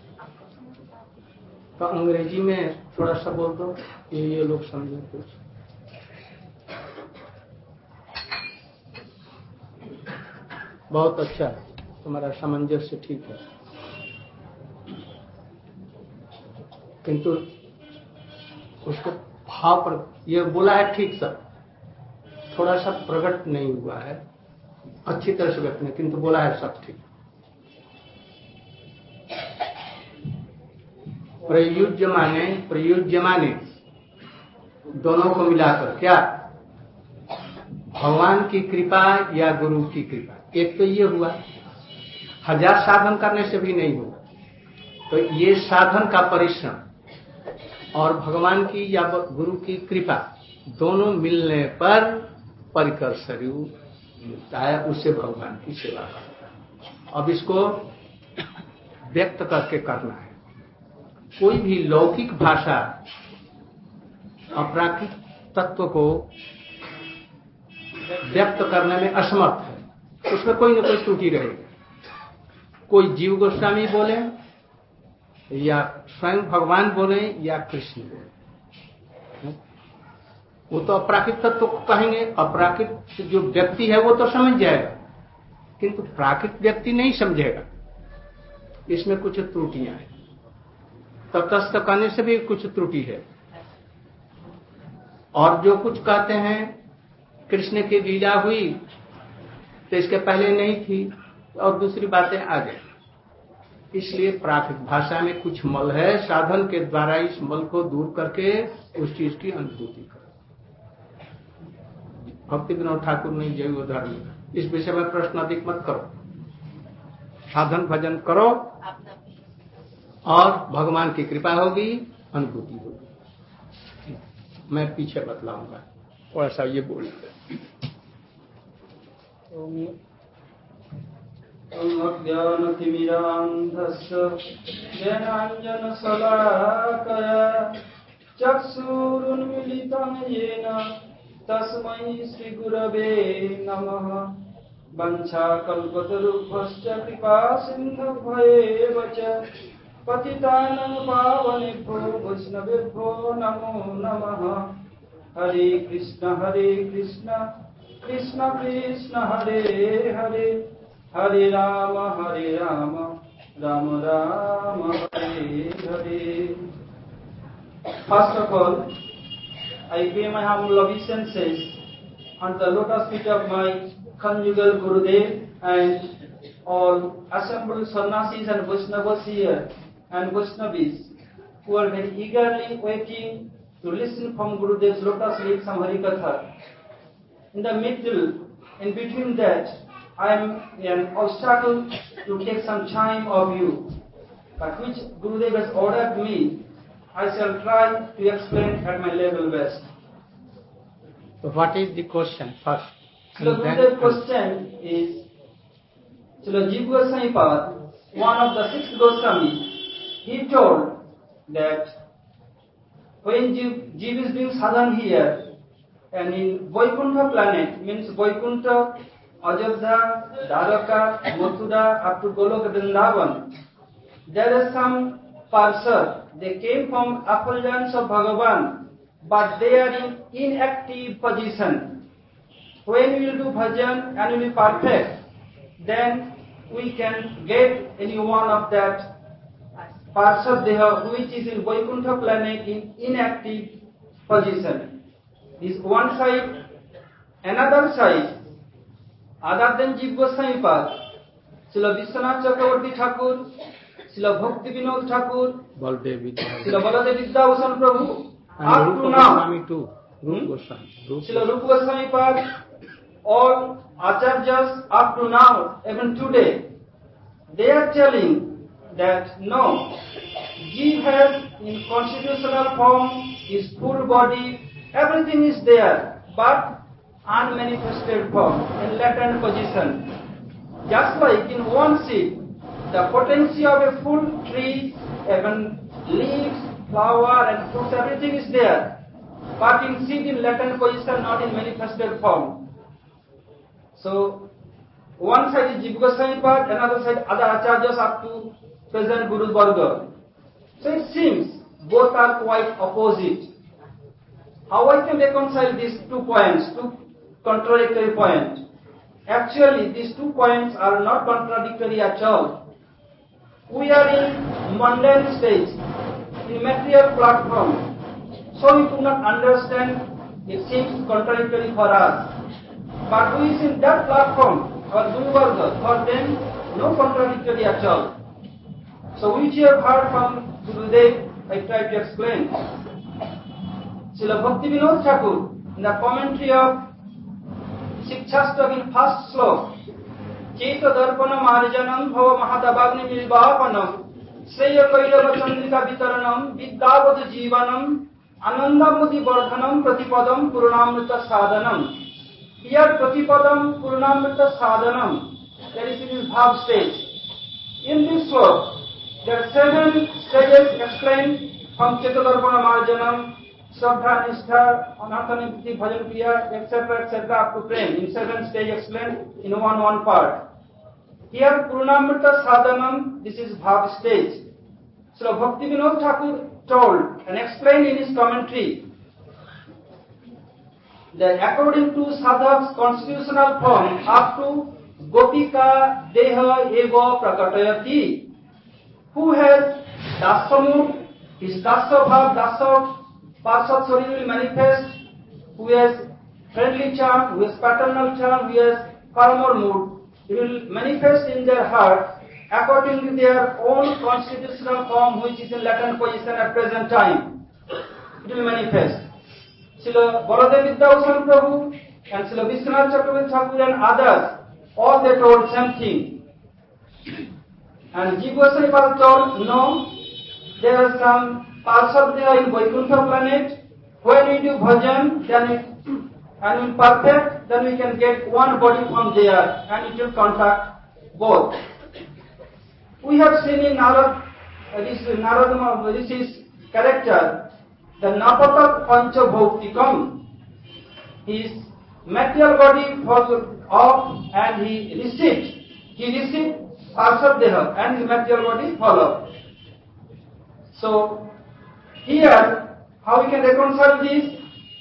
तो अंग्रेजी में थोड़ा सा बोल दो, ये लोग समझे कुछ। बहुत अच्छा है, तुम्हारा सामंजस्य ठीक है, किंतु उसको भाव पर ये बोला है ठीक सब, थोड़ा सा प्रकट नहीं हुआ है अच्छी तरह से व्यक्त नहीं, किंतु बोला है सब ठीक। प्रयुज्य माने दोनों को मिलाकर क्या, भगवान की कृपा या गुरु की कृपा। एक तो ये हुआ, 1000 साधन करने से भी नहीं होगा, तो ये साधन का परिश्रम और भगवान की या गुरु की कृपा दोनों मिलने पर परिकर शरीर मिलता है, उससे भगवान की सेवा करता है। अब इसको व्यक्त करके करना है। कोई भी लौकिक भाषा अपराकृत तत्व को व्यक्त करने में असमर्थ है, उसमें कोई न कोई त्रुटि रहेगी। कोई जीव गोस्वामी बोले या स्वयं भगवान बोले या कृष्ण बोले, वो तो अपराकृत तत्व को कहेंगे। अपराकृत जो व्यक्ति है वो तो समझ जाएगा, किंतु प्राकृत व्यक्ति नहीं समझेगा। इसमें कुछ त्रुटियां हैं, तटस्थ कहने से भी कुछ त्रुटि है। और जो कुछ कहते हैं कृष्ण की लीला हुई तो इसके पहले नहीं थी, और दूसरी बातें आ गई। इसलिए प्राकृत भाषा में कुछ मल है, साधन के द्वारा इस मल को दूर करके उस चीज की अनुभूति करो। भक्ति विनोद ठाकुर ने जैव धर्म, इस विषय में प्रश्न अधिक मत करो, साधन भजन करो और भगवान की कृपा होगी, अनुभूति होगी। मैं पीछे बतलाऊंगा, थोड़ा सा ये बोलूंगा। अज्ञानतिमिरान्धस्य ज्ञानाञ्जनशलाकया चक्षुरुन्मीलितं येन तस्मै श्रीगुरवे नमः। वञ्चाकल्पतरुभ्यश्च कृपासिन्धुभ्येव च पतितानां पावनेभ्यो वैष्णवेभ्यो नमो नमः। हरे कृष्ण कृष्ण कृष्ण हरे हरे, हरे Ram Ram Ram Hare Hare. First of all, I pay my humble obeisances on the lotus feet of my conjugal Gurudev and all assembled sannyasis and Vaishnavas here and Vaishnavis who are very eagerly waiting to listen from Gurudev's lotus lips some Harikatha. In the middle, in between that, I am an obstacle to take some time of you, but which Gurudev has ordered me, I shall try to explain at my level best. So what is the question first? So the Gurudev's question is, Srila Jiva Goswami Pad, one of the 6 Goswamis, he told that when Jiva is doing sadhan here, and in Vaikuntha planet, means Vaikuntha, Ajodhya, Dwaraka, Mathura, up to Goloka Vrindavan, there is some Parsad. They came from effulgence of Bhagavan, but they are in inactive position. When we will do bhajan and will be perfect, then we can get any one of that Parsad Deha which is in Vaikuntha planet in inactive position. This one side. Another side, other than Jiva Goswami Pad, Srila Vishwanath Chakravarti Thakur, Srila Bhakti Vinod Thakur, Srila Baladev Vidyabhushan Prabhu, up to now, Srila Rupa Goswami Pad, all Acharyas up to now, even today, they are telling that no, Jiva has in constitutional form, his full body, everything is there, but unmanifested form, in latent position. Just like in one seed, the potency of a full tree, even leaves, flower and fruits, everything is there, but in seed in latent position, not in manifested form. So, one side is Jiva Goswami Pad, another side other Acharyas up to present Guru Varga. So it seems both are quite opposite. How I can reconcile these 2 points, 2 contradictory points? Actually, these 2 points are not contradictory at all. We are in mundane stage, in material platform, so we do not understand, it seems contradictory for us. But who is in that platform, our Guru Varga, for them, no contradictory at all. So which you have heard from Gurudev, I try to explain. Srila Bhakti Vinod Thakur, in the commentary of Shikshastak in first slok, Cheta Darpana Marjanam Bhava Mahadabagni Milvapanam Sreya Kailava Chandrika Vitaranam Vidyavad Jivanam Anandamudi Vardhanam Pratipadam Purnamrita Sadhanam. Here Pratipadam Purnamrita Sadhanam, that is in his bhav stage. In this slok, there are 7 stages explained from Cheta Darpana Marjanam, Shraddha, Nishtha, Anathanipati, Bhajan Kriya, etc. up to Prem. In 7 stages explained in one part. Here Purnamrita Sadhanam, this is bhav stage. Srila Bhakti Vinod Thakur told and explained in his commentary that according to Sadhak's constitutional form, up to Gopika Deha Eva Prakatayati, who has Dasamur, his Dasa Bhav, Dasa Parsad Sari will manifest, who has friendly charm, who has paternal charm, who has calmer mood, it will manifest in their heart according to their own constitutional form, which is in latent position at present time. It will manifest. Srila Baladev Vidyabhushan Prabhu and Srila Vishwanath Chakravarti Thakur and others, all they told same thing. And Jiva Goswami Pada told, no, there are some Parsad there in Vaikuntha planet. When we do bhajan, and in perfect, then we can get one body from there, and it will contact both. We have seen in Narad Rishi's character, the Napatak Pancha Bhautikam. His material body was off and he received Parsad Deha and his material body followed. So, here, how we can reconcile this?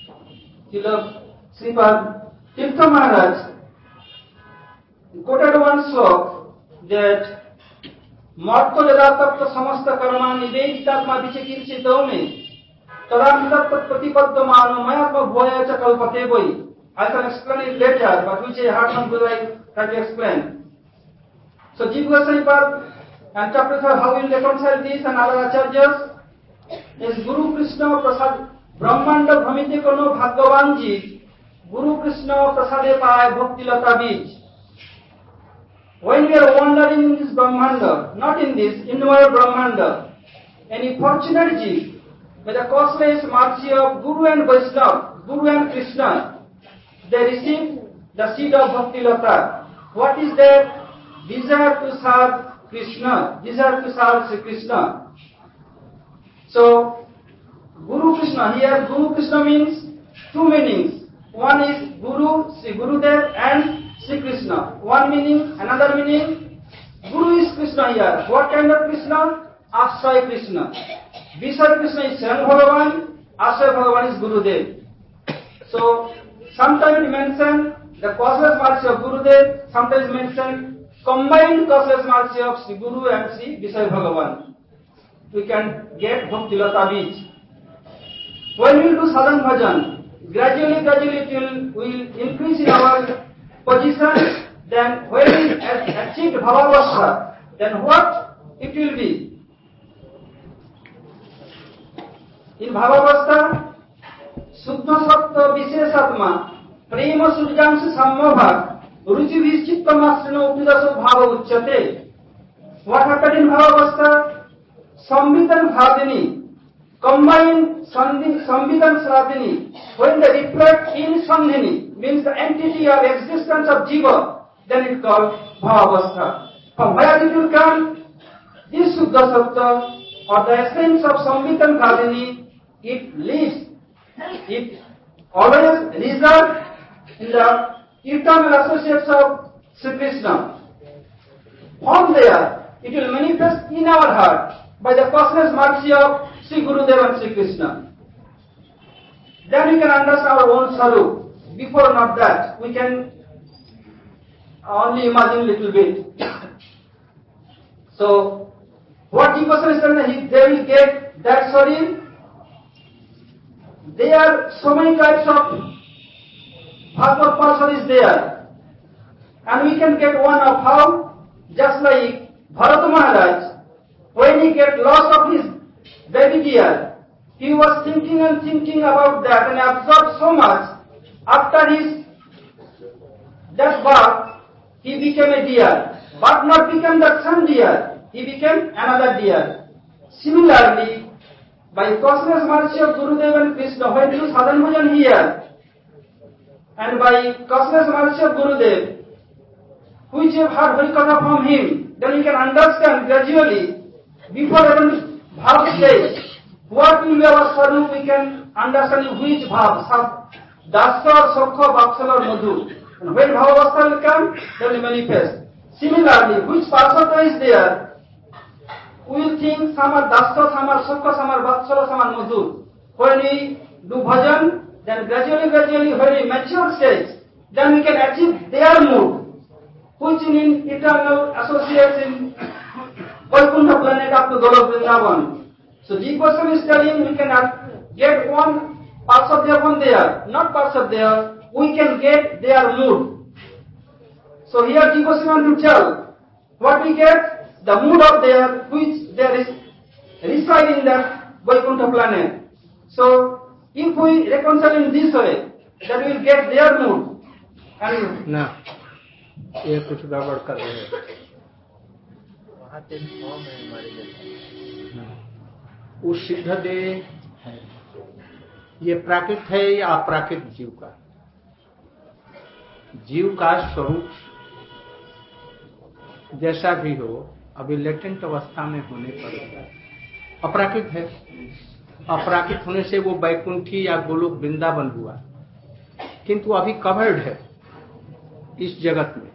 Sripad Tirtha Maharaj quoted one slok that Marto Jadatapta Samasta Karma Niveditatma Vichikirchitome Taramitapat Patipaddamano Mayatma Bhoyacha Kalpatevoi. I can explain it later, but which I have not try to explain. So Jiva Goswami Pada and chapter 3, how we will reconcile this and other acharyas is Guru Krishna Prasad Brahmanda Bhamite Kono Bhagavanji Guru Krishna Prasade Pai Bhakti Lata Bij. When we are wandering in this Brahmanda, not in this inward Brahmanda, any fortunate jeev, by the causeless mercy of Guru and Vaishnava, Guru and Krishna, they receive the seed of Bhakti Lata. What is their desire to serve Krishna, desire to serve Sri Krishna? So, Guru Krishna, here Guru Krishna means two meanings. One is Guru, Sri Gurudev and Sri Krishna. One meaning, another meaning, Guru is Krishna here. What kind of Krishna? Ashray Krishna. Vishay Krishna is Swayan Bhagavan, Ashray Bhagavan is Gurudev. So, sometimes it mentioned the causeless mercy of Gurudev, sometimes mentioned combined causeless mercy of Sri Guru and Sri Vishay Bhagavan. We can get Bhakti Lata Bij. When we do sadhan bhajan, gradually it will increase in our position. Then when we achieve bhavavastha, then what it will be? In bhavavastha, Suddha Sattva Visheshatma, Prema Surjansa Sammabha, Ruchi Vishchitta Masrino Upidaso Bhava Uchyate. What happened in bhavavastha? Samvitan Bhadini, combined Samvitan Sradini, when they reflect in Sandhini, means the entity or existence of Jiva, then it is called Bhavavastha. From where it will come? This Suddha Sattva, or the essence of Samvitan Bhadini, it lives, it always resides in the eternal associates of Sri Krishna. From there, it will manifest in our heart by the causeless mercy of Sri Gurudev and Sri Krishna. Then we can understand our own sarup. Before not that, we can only imagine a little bit. So, what Jiva Goswami is saying, they will get that sarir. There are so many types of Bhagavad Parsad is there. And we can get one of how, just like Bharata Maharaj, when he get loss of his baby deer, he was thinking and thinking about that and absorbed so much. After his death birth, he became a deer, but not became that same deer. He became another deer. Similarly, by causeless mercy of Gurudev and Krishna, when you sadhan bhajan here, and by causeless mercy of Gurudev, which you have heard Harikatha from him, then you can understand gradually. Before even bhav stage, what will be our sarup, we can understand which bhav, dasa or sokha, vatsala or madhu. And when bhavavastha will come, they will manifest. Similarly, which parsada is there, we will think some are dasta, some are sukha, some are vatsala, some are madhur. When we do bhajan, then gradually when we mature stage, then we can achieve their mood, which in eternal associates in Vaikuntha planet up to Golok Vrindavan. So Jiva Goswami is telling we cannot get one Parshadya from there, not Parshadya, we can get their mood. So here Jiva Goswami want to tell what we get, the mood of their, which there is reside in that Vaikuntha planet. So if we reconcile in this way, then we will get their mood. And ना ये कुछ गड़बड़ कर रहे हैं। वहाँ पे फॉर्म है हमारे जैसे। वो सिद्ध देह है, ये प्राकृत है या अप्राकृत जीव का? जीव का स्वरूप जैसा भी हो, अभी लेटेंट अवस्था में होने पर अप्राकृत है। अप्राकृत होने से वो बैकुंठी या गोलोक वृंदावन हुआ, किंतु अभी कवर्ड है इस जगत में।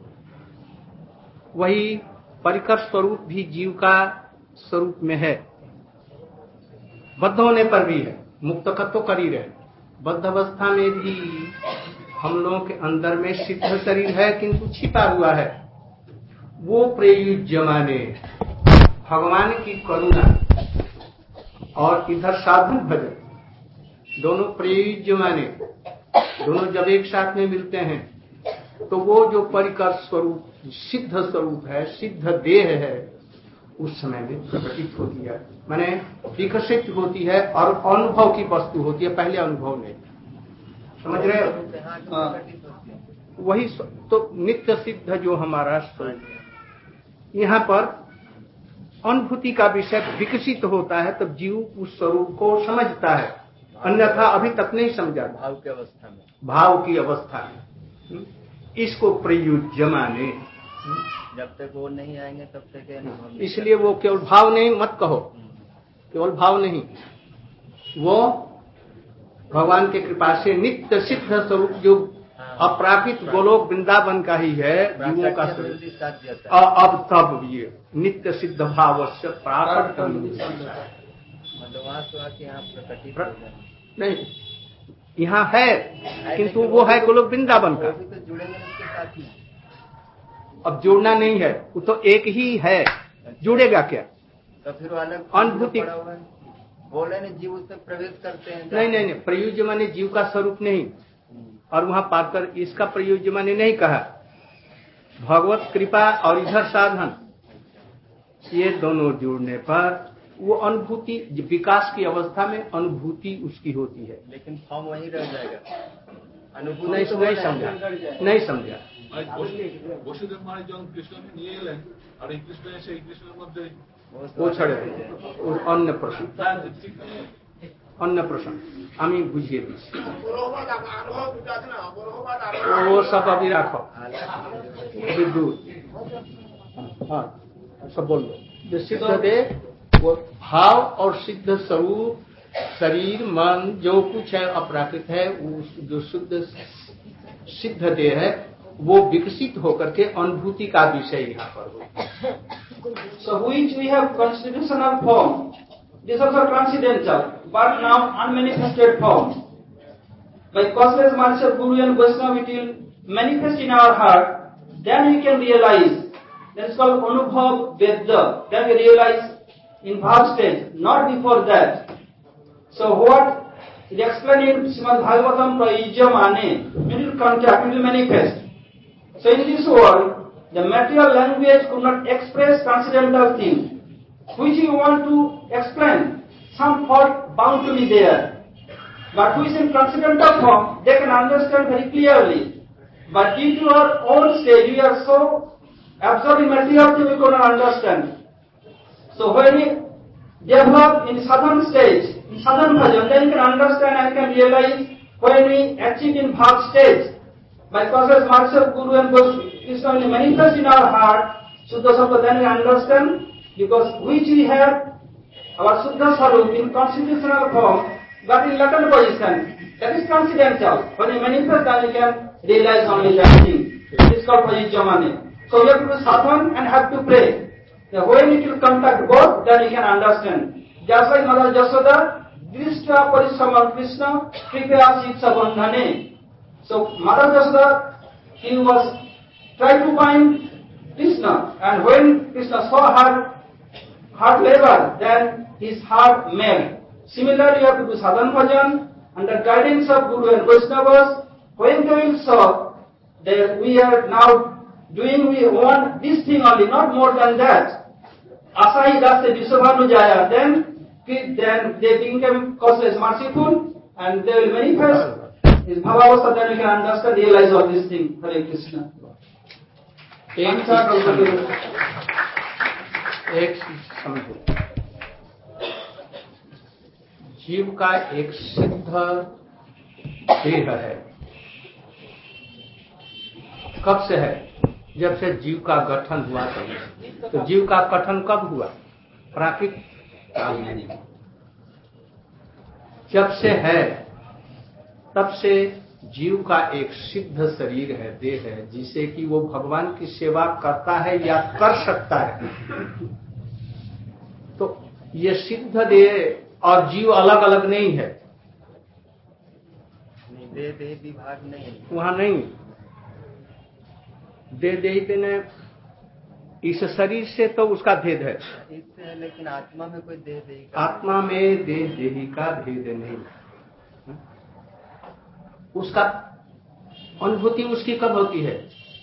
वही परिकर स्वरूप भी जीव का स्वरूप में है, बद्ध होने पर भी है, मुक्त तो कर ही रहे। बद्ध अवस्था में भी हम लोगों के अंदर में सिद्ध शरीर है, किंतु छिपा हुआ है। वो प्रयुज्य माने भगवान की करुणा और इधर साधु भजन, दोनों प्रयुज्य माने, दोनों जब एक साथ में मिलते हैं तो वो जो परिकर स्वरूप सिद्ध स्वरूप है, सिद्ध देह है, उस समय में प्रकटित होती है, माने विकसित होती है और अनुभव की वस्तु होती है, पहले अनुभव नहीं। समझ रहे हो? वही तो नित्य सिद्ध जो हमारा स्वरूप, यहाँ पर अनुभूति का विषय विकसित होता है तब जीव उस स्वरूप को समझता है, अन्यथा अभी तक नहीं समझा। भाव की अवस्था में, भाव की अवस्था में इसको प्रयुज्य माने। जब तक वो नहीं आएंगे तब तक अनुभव। इसलिए वो केवल भाव नहीं मत कहो, केवल भाव नहीं, वो भगवान के कृपा से नित्य सिद्ध स्वरूप जो अप्राकृत गोलोक वृंदावन का ही है, जीवों का स्वरूप। अब तब ये नित्य सिद्ध भाव से प्राप्त नहीं, यहाँ है किंतु वो है गोलोक वृंदावन का। अब जोड़ना नहीं है, वो तो एक ही है, जुड़ेगा क्या? तो फिर अलग अनुभूति बोले नहीं, जीव उसमें प्रवेश करते हैं। नहीं, प्रयुज्य माने जीव का स्वरूप नहीं, और वहां पाकर इसका प्रयुज्य माने नहीं कहा। भगवत कृपा और इधर साधन, ये दोनों जुड़ने पर वो अनुभूति, विकास की अवस्था में अनुभूति उसकी होती है। लेकिन फॉर्म वहीं रह जाएगा, अनुभूति नहीं समझा। বসুদেব মহারাজ যখন কৃষ্ণকে নিয়ে এলেন আর এই কৃষ্ণ এসে এই কৃষ্ণের মধ্যে वो छड़े अन्य प्रश्न আমি বুঝিয়ে দিচ্ছি, वो सब अभी रखो, अभी दूर। हाँ सब बोल दो। जो सिद्ध देह वो भाव और सिद्ध स्वरूप, शरीर मन जो कुछ है अप्राकृत है, वो जो शुद्ध सिद्ध देह है वो विकसित होकर के अनुभूति का विषय यहाँ पर हो। So which we have constitutional form, this also transcendental, but now unmanifested form. By causeless martial Guru and Vaishnava it will manifest in our heart, then we can realize. That's called Anubhav Vedya. Then we realize in bhav stage, not before that. So what it explained in Srimad Bhagavatam Prayujya Mane, it will contact, it will manifest. So in this world, the material language could not express transcendental things. Which you want to explain, some fault bound to be there. But who is in transcendental form, they can understand very clearly. But due to our own stage, we are so absorbed in material things we could not understand. So when we develop in southern stage, in southern bhajan, then you can understand and can realize when we achieve in bhav stage. By causes marks of Guru and Krishna only manifest in our heart, Suddha Sattva, then we understand, because which we have our Suddha Sarup in constitutional form, but in latent position, that is transcendental. When we manifest, then we can realize only that thing. It is called Prayujya Mane. So we have to do sadhan and have to pray. When it will contact both, then you can understand. Just like Mother Jasoda, Drishta Parishrama Krishna, Kripaya Sitsa Bandhane. So Mother Jasoda, he was trying to find Krishna, and when Krishna saw her heart labor, then his heart melt. Similarly, you have to do sadhan bhajan under guidance of Guru and Vaishnavas. When they will saw that we are now doing, we want this thing only, not more than that. Asahi Daste Vishwabhanu Jaya, then they become causeless, merciful, and they will manifest his bhavavasa, then we can understand, realize all these things. Hare Krishna. एक समझो, जीव का एक सिद्ध देह है। कब से है? जब से जीव का गठन हुआ तो जीव का गठन कब हुआ? प्राकृतिक काल में। जब से है तब से जीव का एक सिद्ध शरीर है, देह है, जिसे कि वो भगवान की सेवा करता है या कर सकता है। तो ये सिद्ध देह और जीव अलग अलग नहीं है, देह विभाग नहीं, वहां नहीं। देह ने इस शरीर से तो उसका भेद है, इससे है, लेकिन आत्मा में कोई देह देही का, आत्मा में देह देही का भेद नहीं। उसका अनुभूति उसकी कब होती है?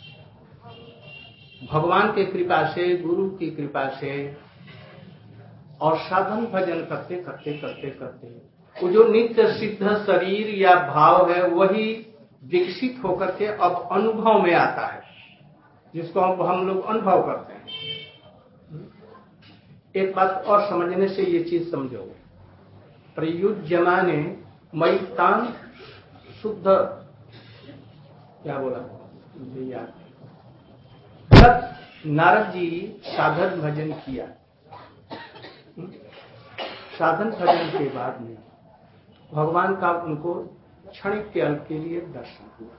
भगवान की कृपा से, गुरु की कृपा से और साधन भजन करते करते करते करते वो जो नित्य सिद्ध शरीर या भाव है वही विकसित होकर के अब अनुभव में आता है, जिसको हम लोग अनुभव करते हैं। एक बात और समझने से ये चीज समझो, प्रयुक्त जमाने मई तान शुद्ध, क्या बोला मुझे याद, जब नारद जी साधन भजन किया, साधन भजन के बाद में भगवान का उनको क्षणिक काल के लिए दर्शन हुआ,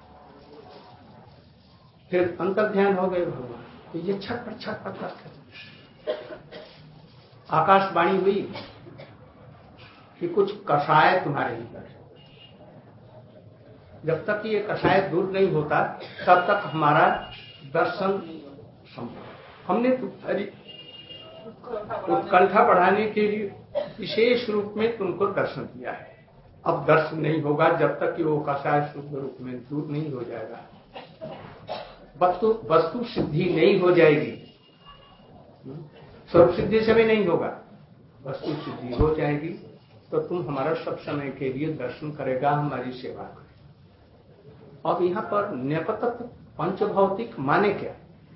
फिर अंतर्ध्यान हो गए भगवान, तो ये छटपट छटपट करते, आकाशवाणी हुई कि कुछ कषाय तुम्हारे भीतर है। जब तक ये कषाय दूर नहीं होता तब तक हमारा दर्शन संभव। हमने तुम्हारी उत्कंठा बढ़ाने के लिए विशेष रूप में तुमको दर्शन दिया है। अब दर्शन नहीं होगा जब तक कि वो कषाय शुद्ध रूप में दूर नहीं हो जाएगा, वस्तु सिद्धि नहीं हो जाएगी। स्वरूप सिद्धि से भी नहीं होगा, वस्तु सिद्धि हो जाएगी तो तुम हमारा सब समय के लिए दर्शन करेगा, हमारी सेवा करेगा। अब यहाँ पर न्यपतत्व पंचभौतिक माने क्या?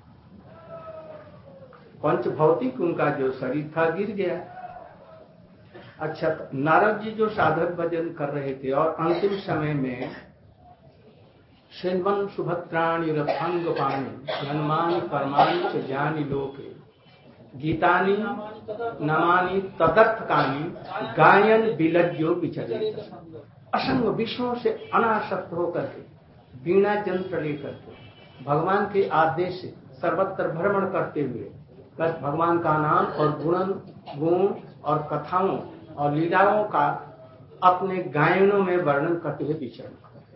पंचभौतिक उनका जो शरीर था गिर गया। अच्छा, तो नारद जी जो साधक भजन कर रहे थे और अंतिम समय में सेन्वन सुभद्राणी रथांग पाणी हनुमान कर्माणी च जानी लोके गीतानी नमानी तदर्थकानी गायन विलज्जो विचरे। असंग विषयों से अनासक्त होकर के वीणा यंत्र लेकर के भगवान के आदेश से सर्वत्र भ्रमण करते हुए बस भगवान का नाम और गुण और कथाओं और लीलाओं का अपने गायनों में वर्णन करते हुए विचरण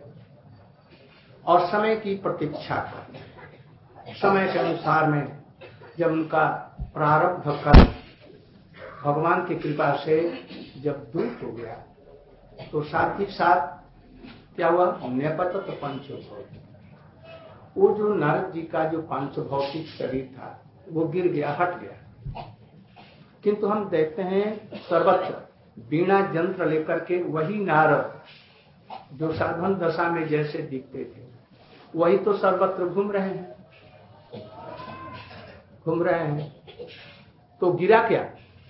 और समय की प्रतीक्षा कर, समय के अनुसार में जब उनका प्रारब्ध कर भगवान की कृपा से जब दूर हो गया तो साथ ही साथ क्या हुआ? नेपतत्व पंचभौतिक, वो जो नारद जी का जो पंचभौतिक शरीर था वो गिर गया, हट गया। किंतु हम देखते हैं सर्वत्र वीणा यंत्र लेकर के वही नारद जो साधन दशा में जैसे दिखते थे वही तो सर्वत्र घूम रहे हैं। तो गिरा क्या?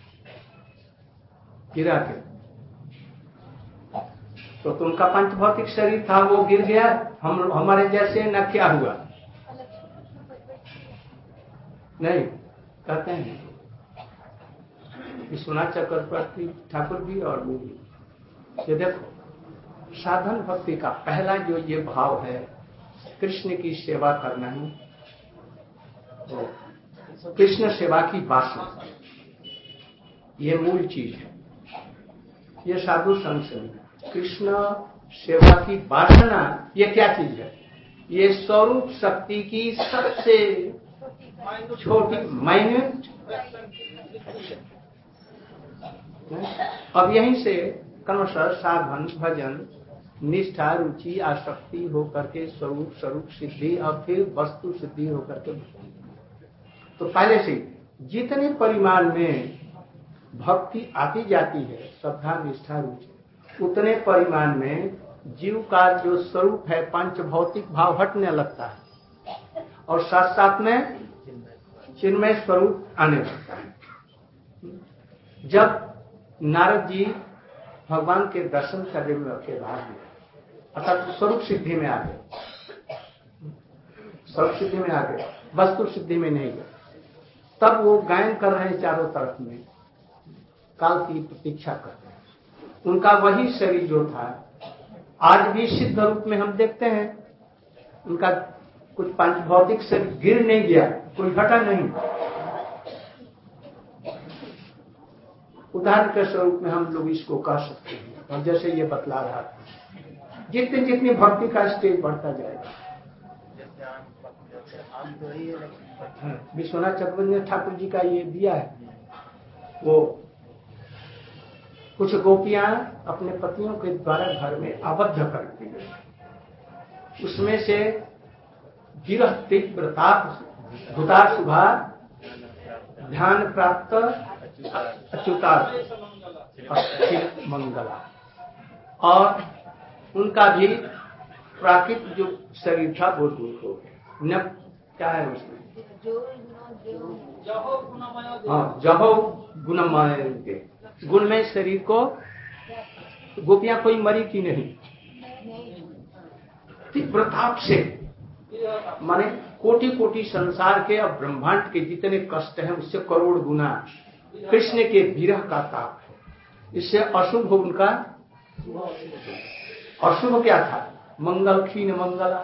तो उनका पंचभौतिक शरीर था वो गिर गया, हम हमारे जैसे न क्या हुआ? नहीं, कहते हैं विश्वनाथ चक्रवर्ती ठाकुर भी और वो भी। ये देखो, साधन भक्ति का पहला जो ये भाव है कृष्ण की सेवा करना ही, तो कृष्ण सेवा की वासना, ये मूल चीज है। ये साधु संग से कृष्ण सेवा की वासना ये क्या चीज है? ये स्वरूप शक्ति की सबसे छोटी माइन्यूट। अब यहीं से कर्मशः साधन भजन निष्ठा रुचि आसक्ति होकर के स्वरूप सिद्धि और फिर वस्तु सिद्धि होकर के, तो पहले से जितने परिमाण में भक्ति आती जाती है श्रद्धा निष्ठा रुचि, उतने परिमाण में जीव का जो स्वरूप है पंच भौतिक भाव हटने लगता है और साथ साथ में चिन्मय स्वरूप आने लगता है। जब नारद जी भगवान के दर्शन करने के बाद में अर्थात स्वरूप सिद्धि में आ गए, स्वरूप सिद्धि में आ गए, वस्तु सिद्धि में नहीं गए, तब वो गायन कर रहे हैं चारों तरफ में, काल की प्रतीक्षा करते हैं। उनका वही शरीर जो था आज भी सिद्ध रूप में हम देखते हैं, उनका कुछ पंच भौतिक शरीर गिर नहीं गया, कोई हटा नहीं। उदाहरण के स्वरूप में हम लोग इसको कह सकते हैं। और जैसे ये बतला रहा था, जितनी जितनी भक्ति का स्टेज बढ़ता जाएगा, विश्वनाथ चक्रवर्ती ठाकुर जी का ये दिया है, वो कुछ गोपियां अपने पतियों के द्वारा घर में आबद्ध करती है, उसमें से विरह तीव्र ताप भूता शुभा ध्यान प्राप्त अच्युतार्थ अखिल मंगला, और उनका भी प्राकृतिक जो शरीर था वो दूर हो गया। न क्या है उसमें, हाँ जहो गुणमय, गुणमय शरीर को गोपियां कोई मरी की नहीं, तीव्र ताप से, माने कोटि कोटि संसार के और ब्रह्मांड के जितने कष्ट हैं उससे करोड़ गुना कृष्ण के विरह का ताप है। इससे अशुभ उनका, अशुभ क्या था? मंगल क्षीण मंगला,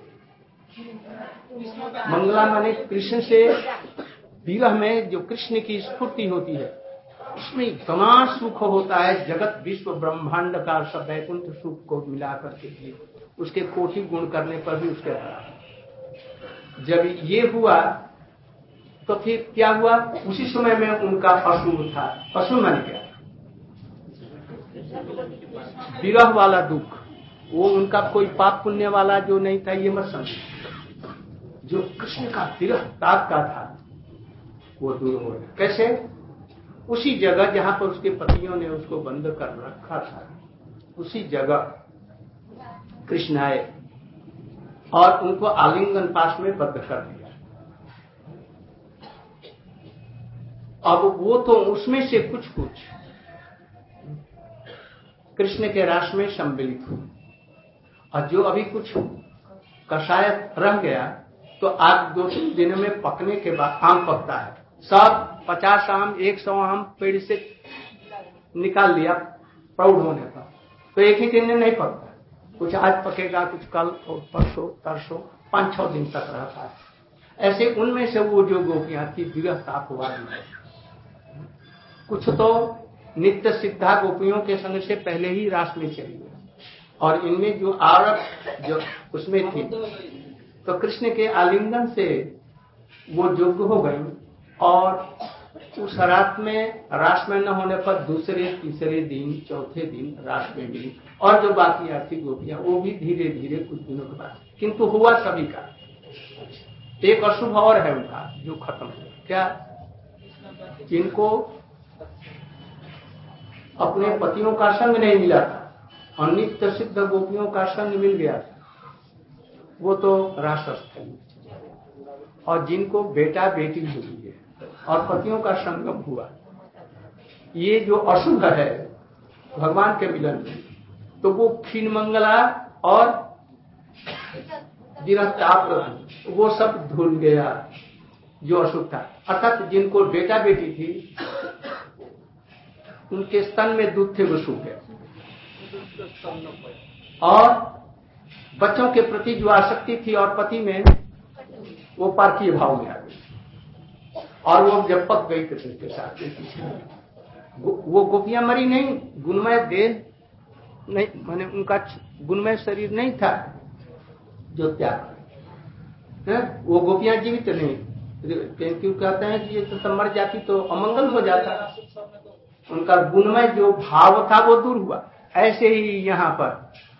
मंगला माने कृष्ण से विरह में जो कृष्ण की स्फूर्ति होती है उसमें इतना सुख होता है, जगत विश्व ब्रह्मांड का सब वैकुंठ सुख को मिला करके उसके कोटि गुण करने पर भी उसके जब ये हुआ तो फिर क्या हुआ? उसी समय में उनका अशुभ था। अशुभ माने क्या? विरह वाला दुख, वो उनका कोई पाप पुण्य वाला जो नहीं था, ये मत समझो। जो कृष्ण का विरह ताप का था वो दूर हो गया। कैसे? उसी जगह जहां पर उसके पतियों ने उसको बंद कर रखा था, उसी जगह कृष्ण आए और उनको आलिंगन पास में बंद कर दिया। अब वो तो उसमें से कुछ कुछ कृष्ण के रास में सम्मिलित हुए, और जो अभी कुछ कषाय रह गया तो आज 2-3 दिनों में पकने के बाद आम पकता है, सब 50 आम 100 आम पेड़ से निकाल लिया प्रौढ़ होने पर, तो एक ही दिन में नहीं पकता, कुछ आज पकेगा, कुछ कल और परसों तरसों 5-6 दिन तक रहता है। ऐसे उनमें से वो जो गोपियां थी विरह ताप हुआ, कुछ तो नित्य सिद्धा गोपियों के संग से पहले ही रास में चली गई, और इनमें जो औरत जो उसमें थी तो कृष्ण के आलिंगन से वो योग्य हो गई, और उस रात में रास में न होने पर दूसरे तीसरे दिन चौथे दिन रास में मिली, और जो बाकी आती गोपियां वो भी धीरे धीरे कुछ दिनों के बाद, किंतु हुआ सभी का। एक अशुभ और है उनका जो खत्म हुआ, क्या? जिनको अपने पतियों का संग नहीं मिला था और नित्य सिद्ध गोपियों का संग मिल गया था, वो तो रासस्थली, और जिनको बेटा बेटी हुई है और पतियों का संगम हुआ, ये जो अशुभ है भगवान के मिलन में, तो वो क्षीण मंगला और विरह ताप वो सब धुल गया जो अशुभ था। अर्थात जिनको बेटा बेटी थी उनके स्तन में दूध थे वो सूख गए, और बच्चों के प्रति जो आसक्ति थी और पति में वो पार्थिव भाव में आ गई। और वो जब पक गई तो उसके साथ वो गोपियां मरी नहीं, गुणमय देह नहीं, माने उनका गुणमय शरीर नहीं था जो त्याग है, वो गोपियां जीवित नहीं। क्यों कहते हैं कि ये तो मर जाती तो अमंगल हो जाता, उनका गुणमय जो भाव था वो दूर हुआ। ऐसे ही यहाँ पर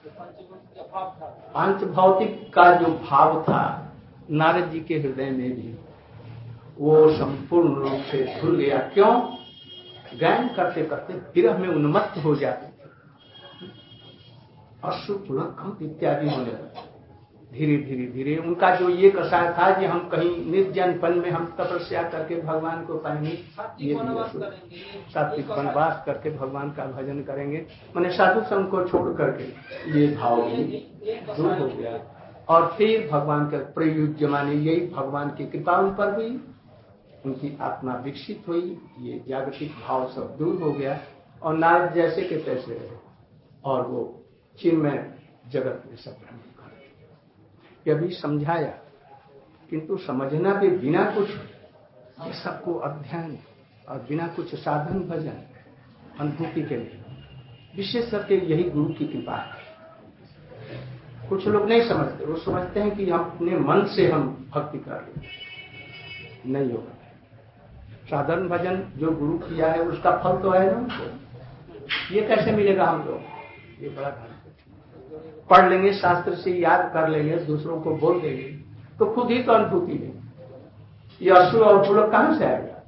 पांच भौतिक का जो भाव था नारद जी के हृदय में भी वो संपूर्ण रूप से धुल गया। क्यों? गायन करते करते विरह में उन्मत्त हो जाते थे, अश्रुपुलकम इत्यादि होने लगे। धीरे धीरे धीरे उनका जो ये कषाय था कि हम कहीं निर्जनपन में हम तपस्या करके भगवान को पाएंगे, ये सात्विक वनवास करके भगवान का भजन करेंगे, मैंने साधु संग को छोड़ करके ये भाव भी दूर हो गया। और फिर भगवान के प्रयुक्त माने यही भगवान की कृपा उन पर हुई, उनकी आत्मा विकसित हुई, ये जागतिक भाव सब दूर हो गया और नारद जैसे के तैसे रहे और वो चिन्मय जगत में सब भ्रमण कर। यह भी समझाया, किंतु समझना भी बिना कुछ ये सबको अध्ययन और बिना कुछ साधन भजन अनुभूति के लिए, विशेष करके यही गुरु की कृपा है। कुछ लोग नहीं समझते, वो समझते हैं कि हम अपने मन से हम भक्ति कर लें, नहीं होगा। साधारण भजन जो गुरु किया है उसका फल तो है ना उनको, ये कैसे मिलेगा हम लोग? ये बड़ा धन पढ़ लेंगे, शास्त्र से याद कर लेंगे, दूसरों को बोल देंगे तो खुद ही तो अनुभूति नहीं। ये अश्रु और पुलक कहां से आएगा?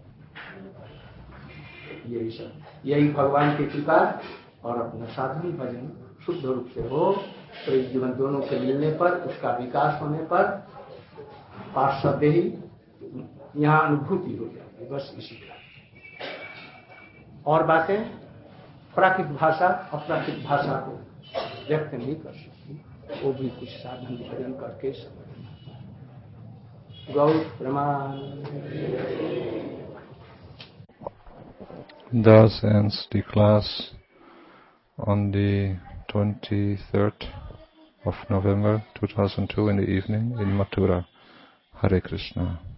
यही सब, यही भगवान की कृपा और अपना साधन भजन शुद्ध रूप से हो तो इस जीवन दोनों के मिलने पर, उसका विकास होने पर पार्षद ही यहाँ अनुभूति हो जाती, बस इसी का। और बातें प्राकृत भाषा अप्राकृत भाषा को व्यक्त नहीं कर सकती, वो भी कुछ साधन भजन करके समझना। गौ प्रमाण। Thus ends the class on the 23rd of November 2002 in the evening in Mathura. Hare Krishna.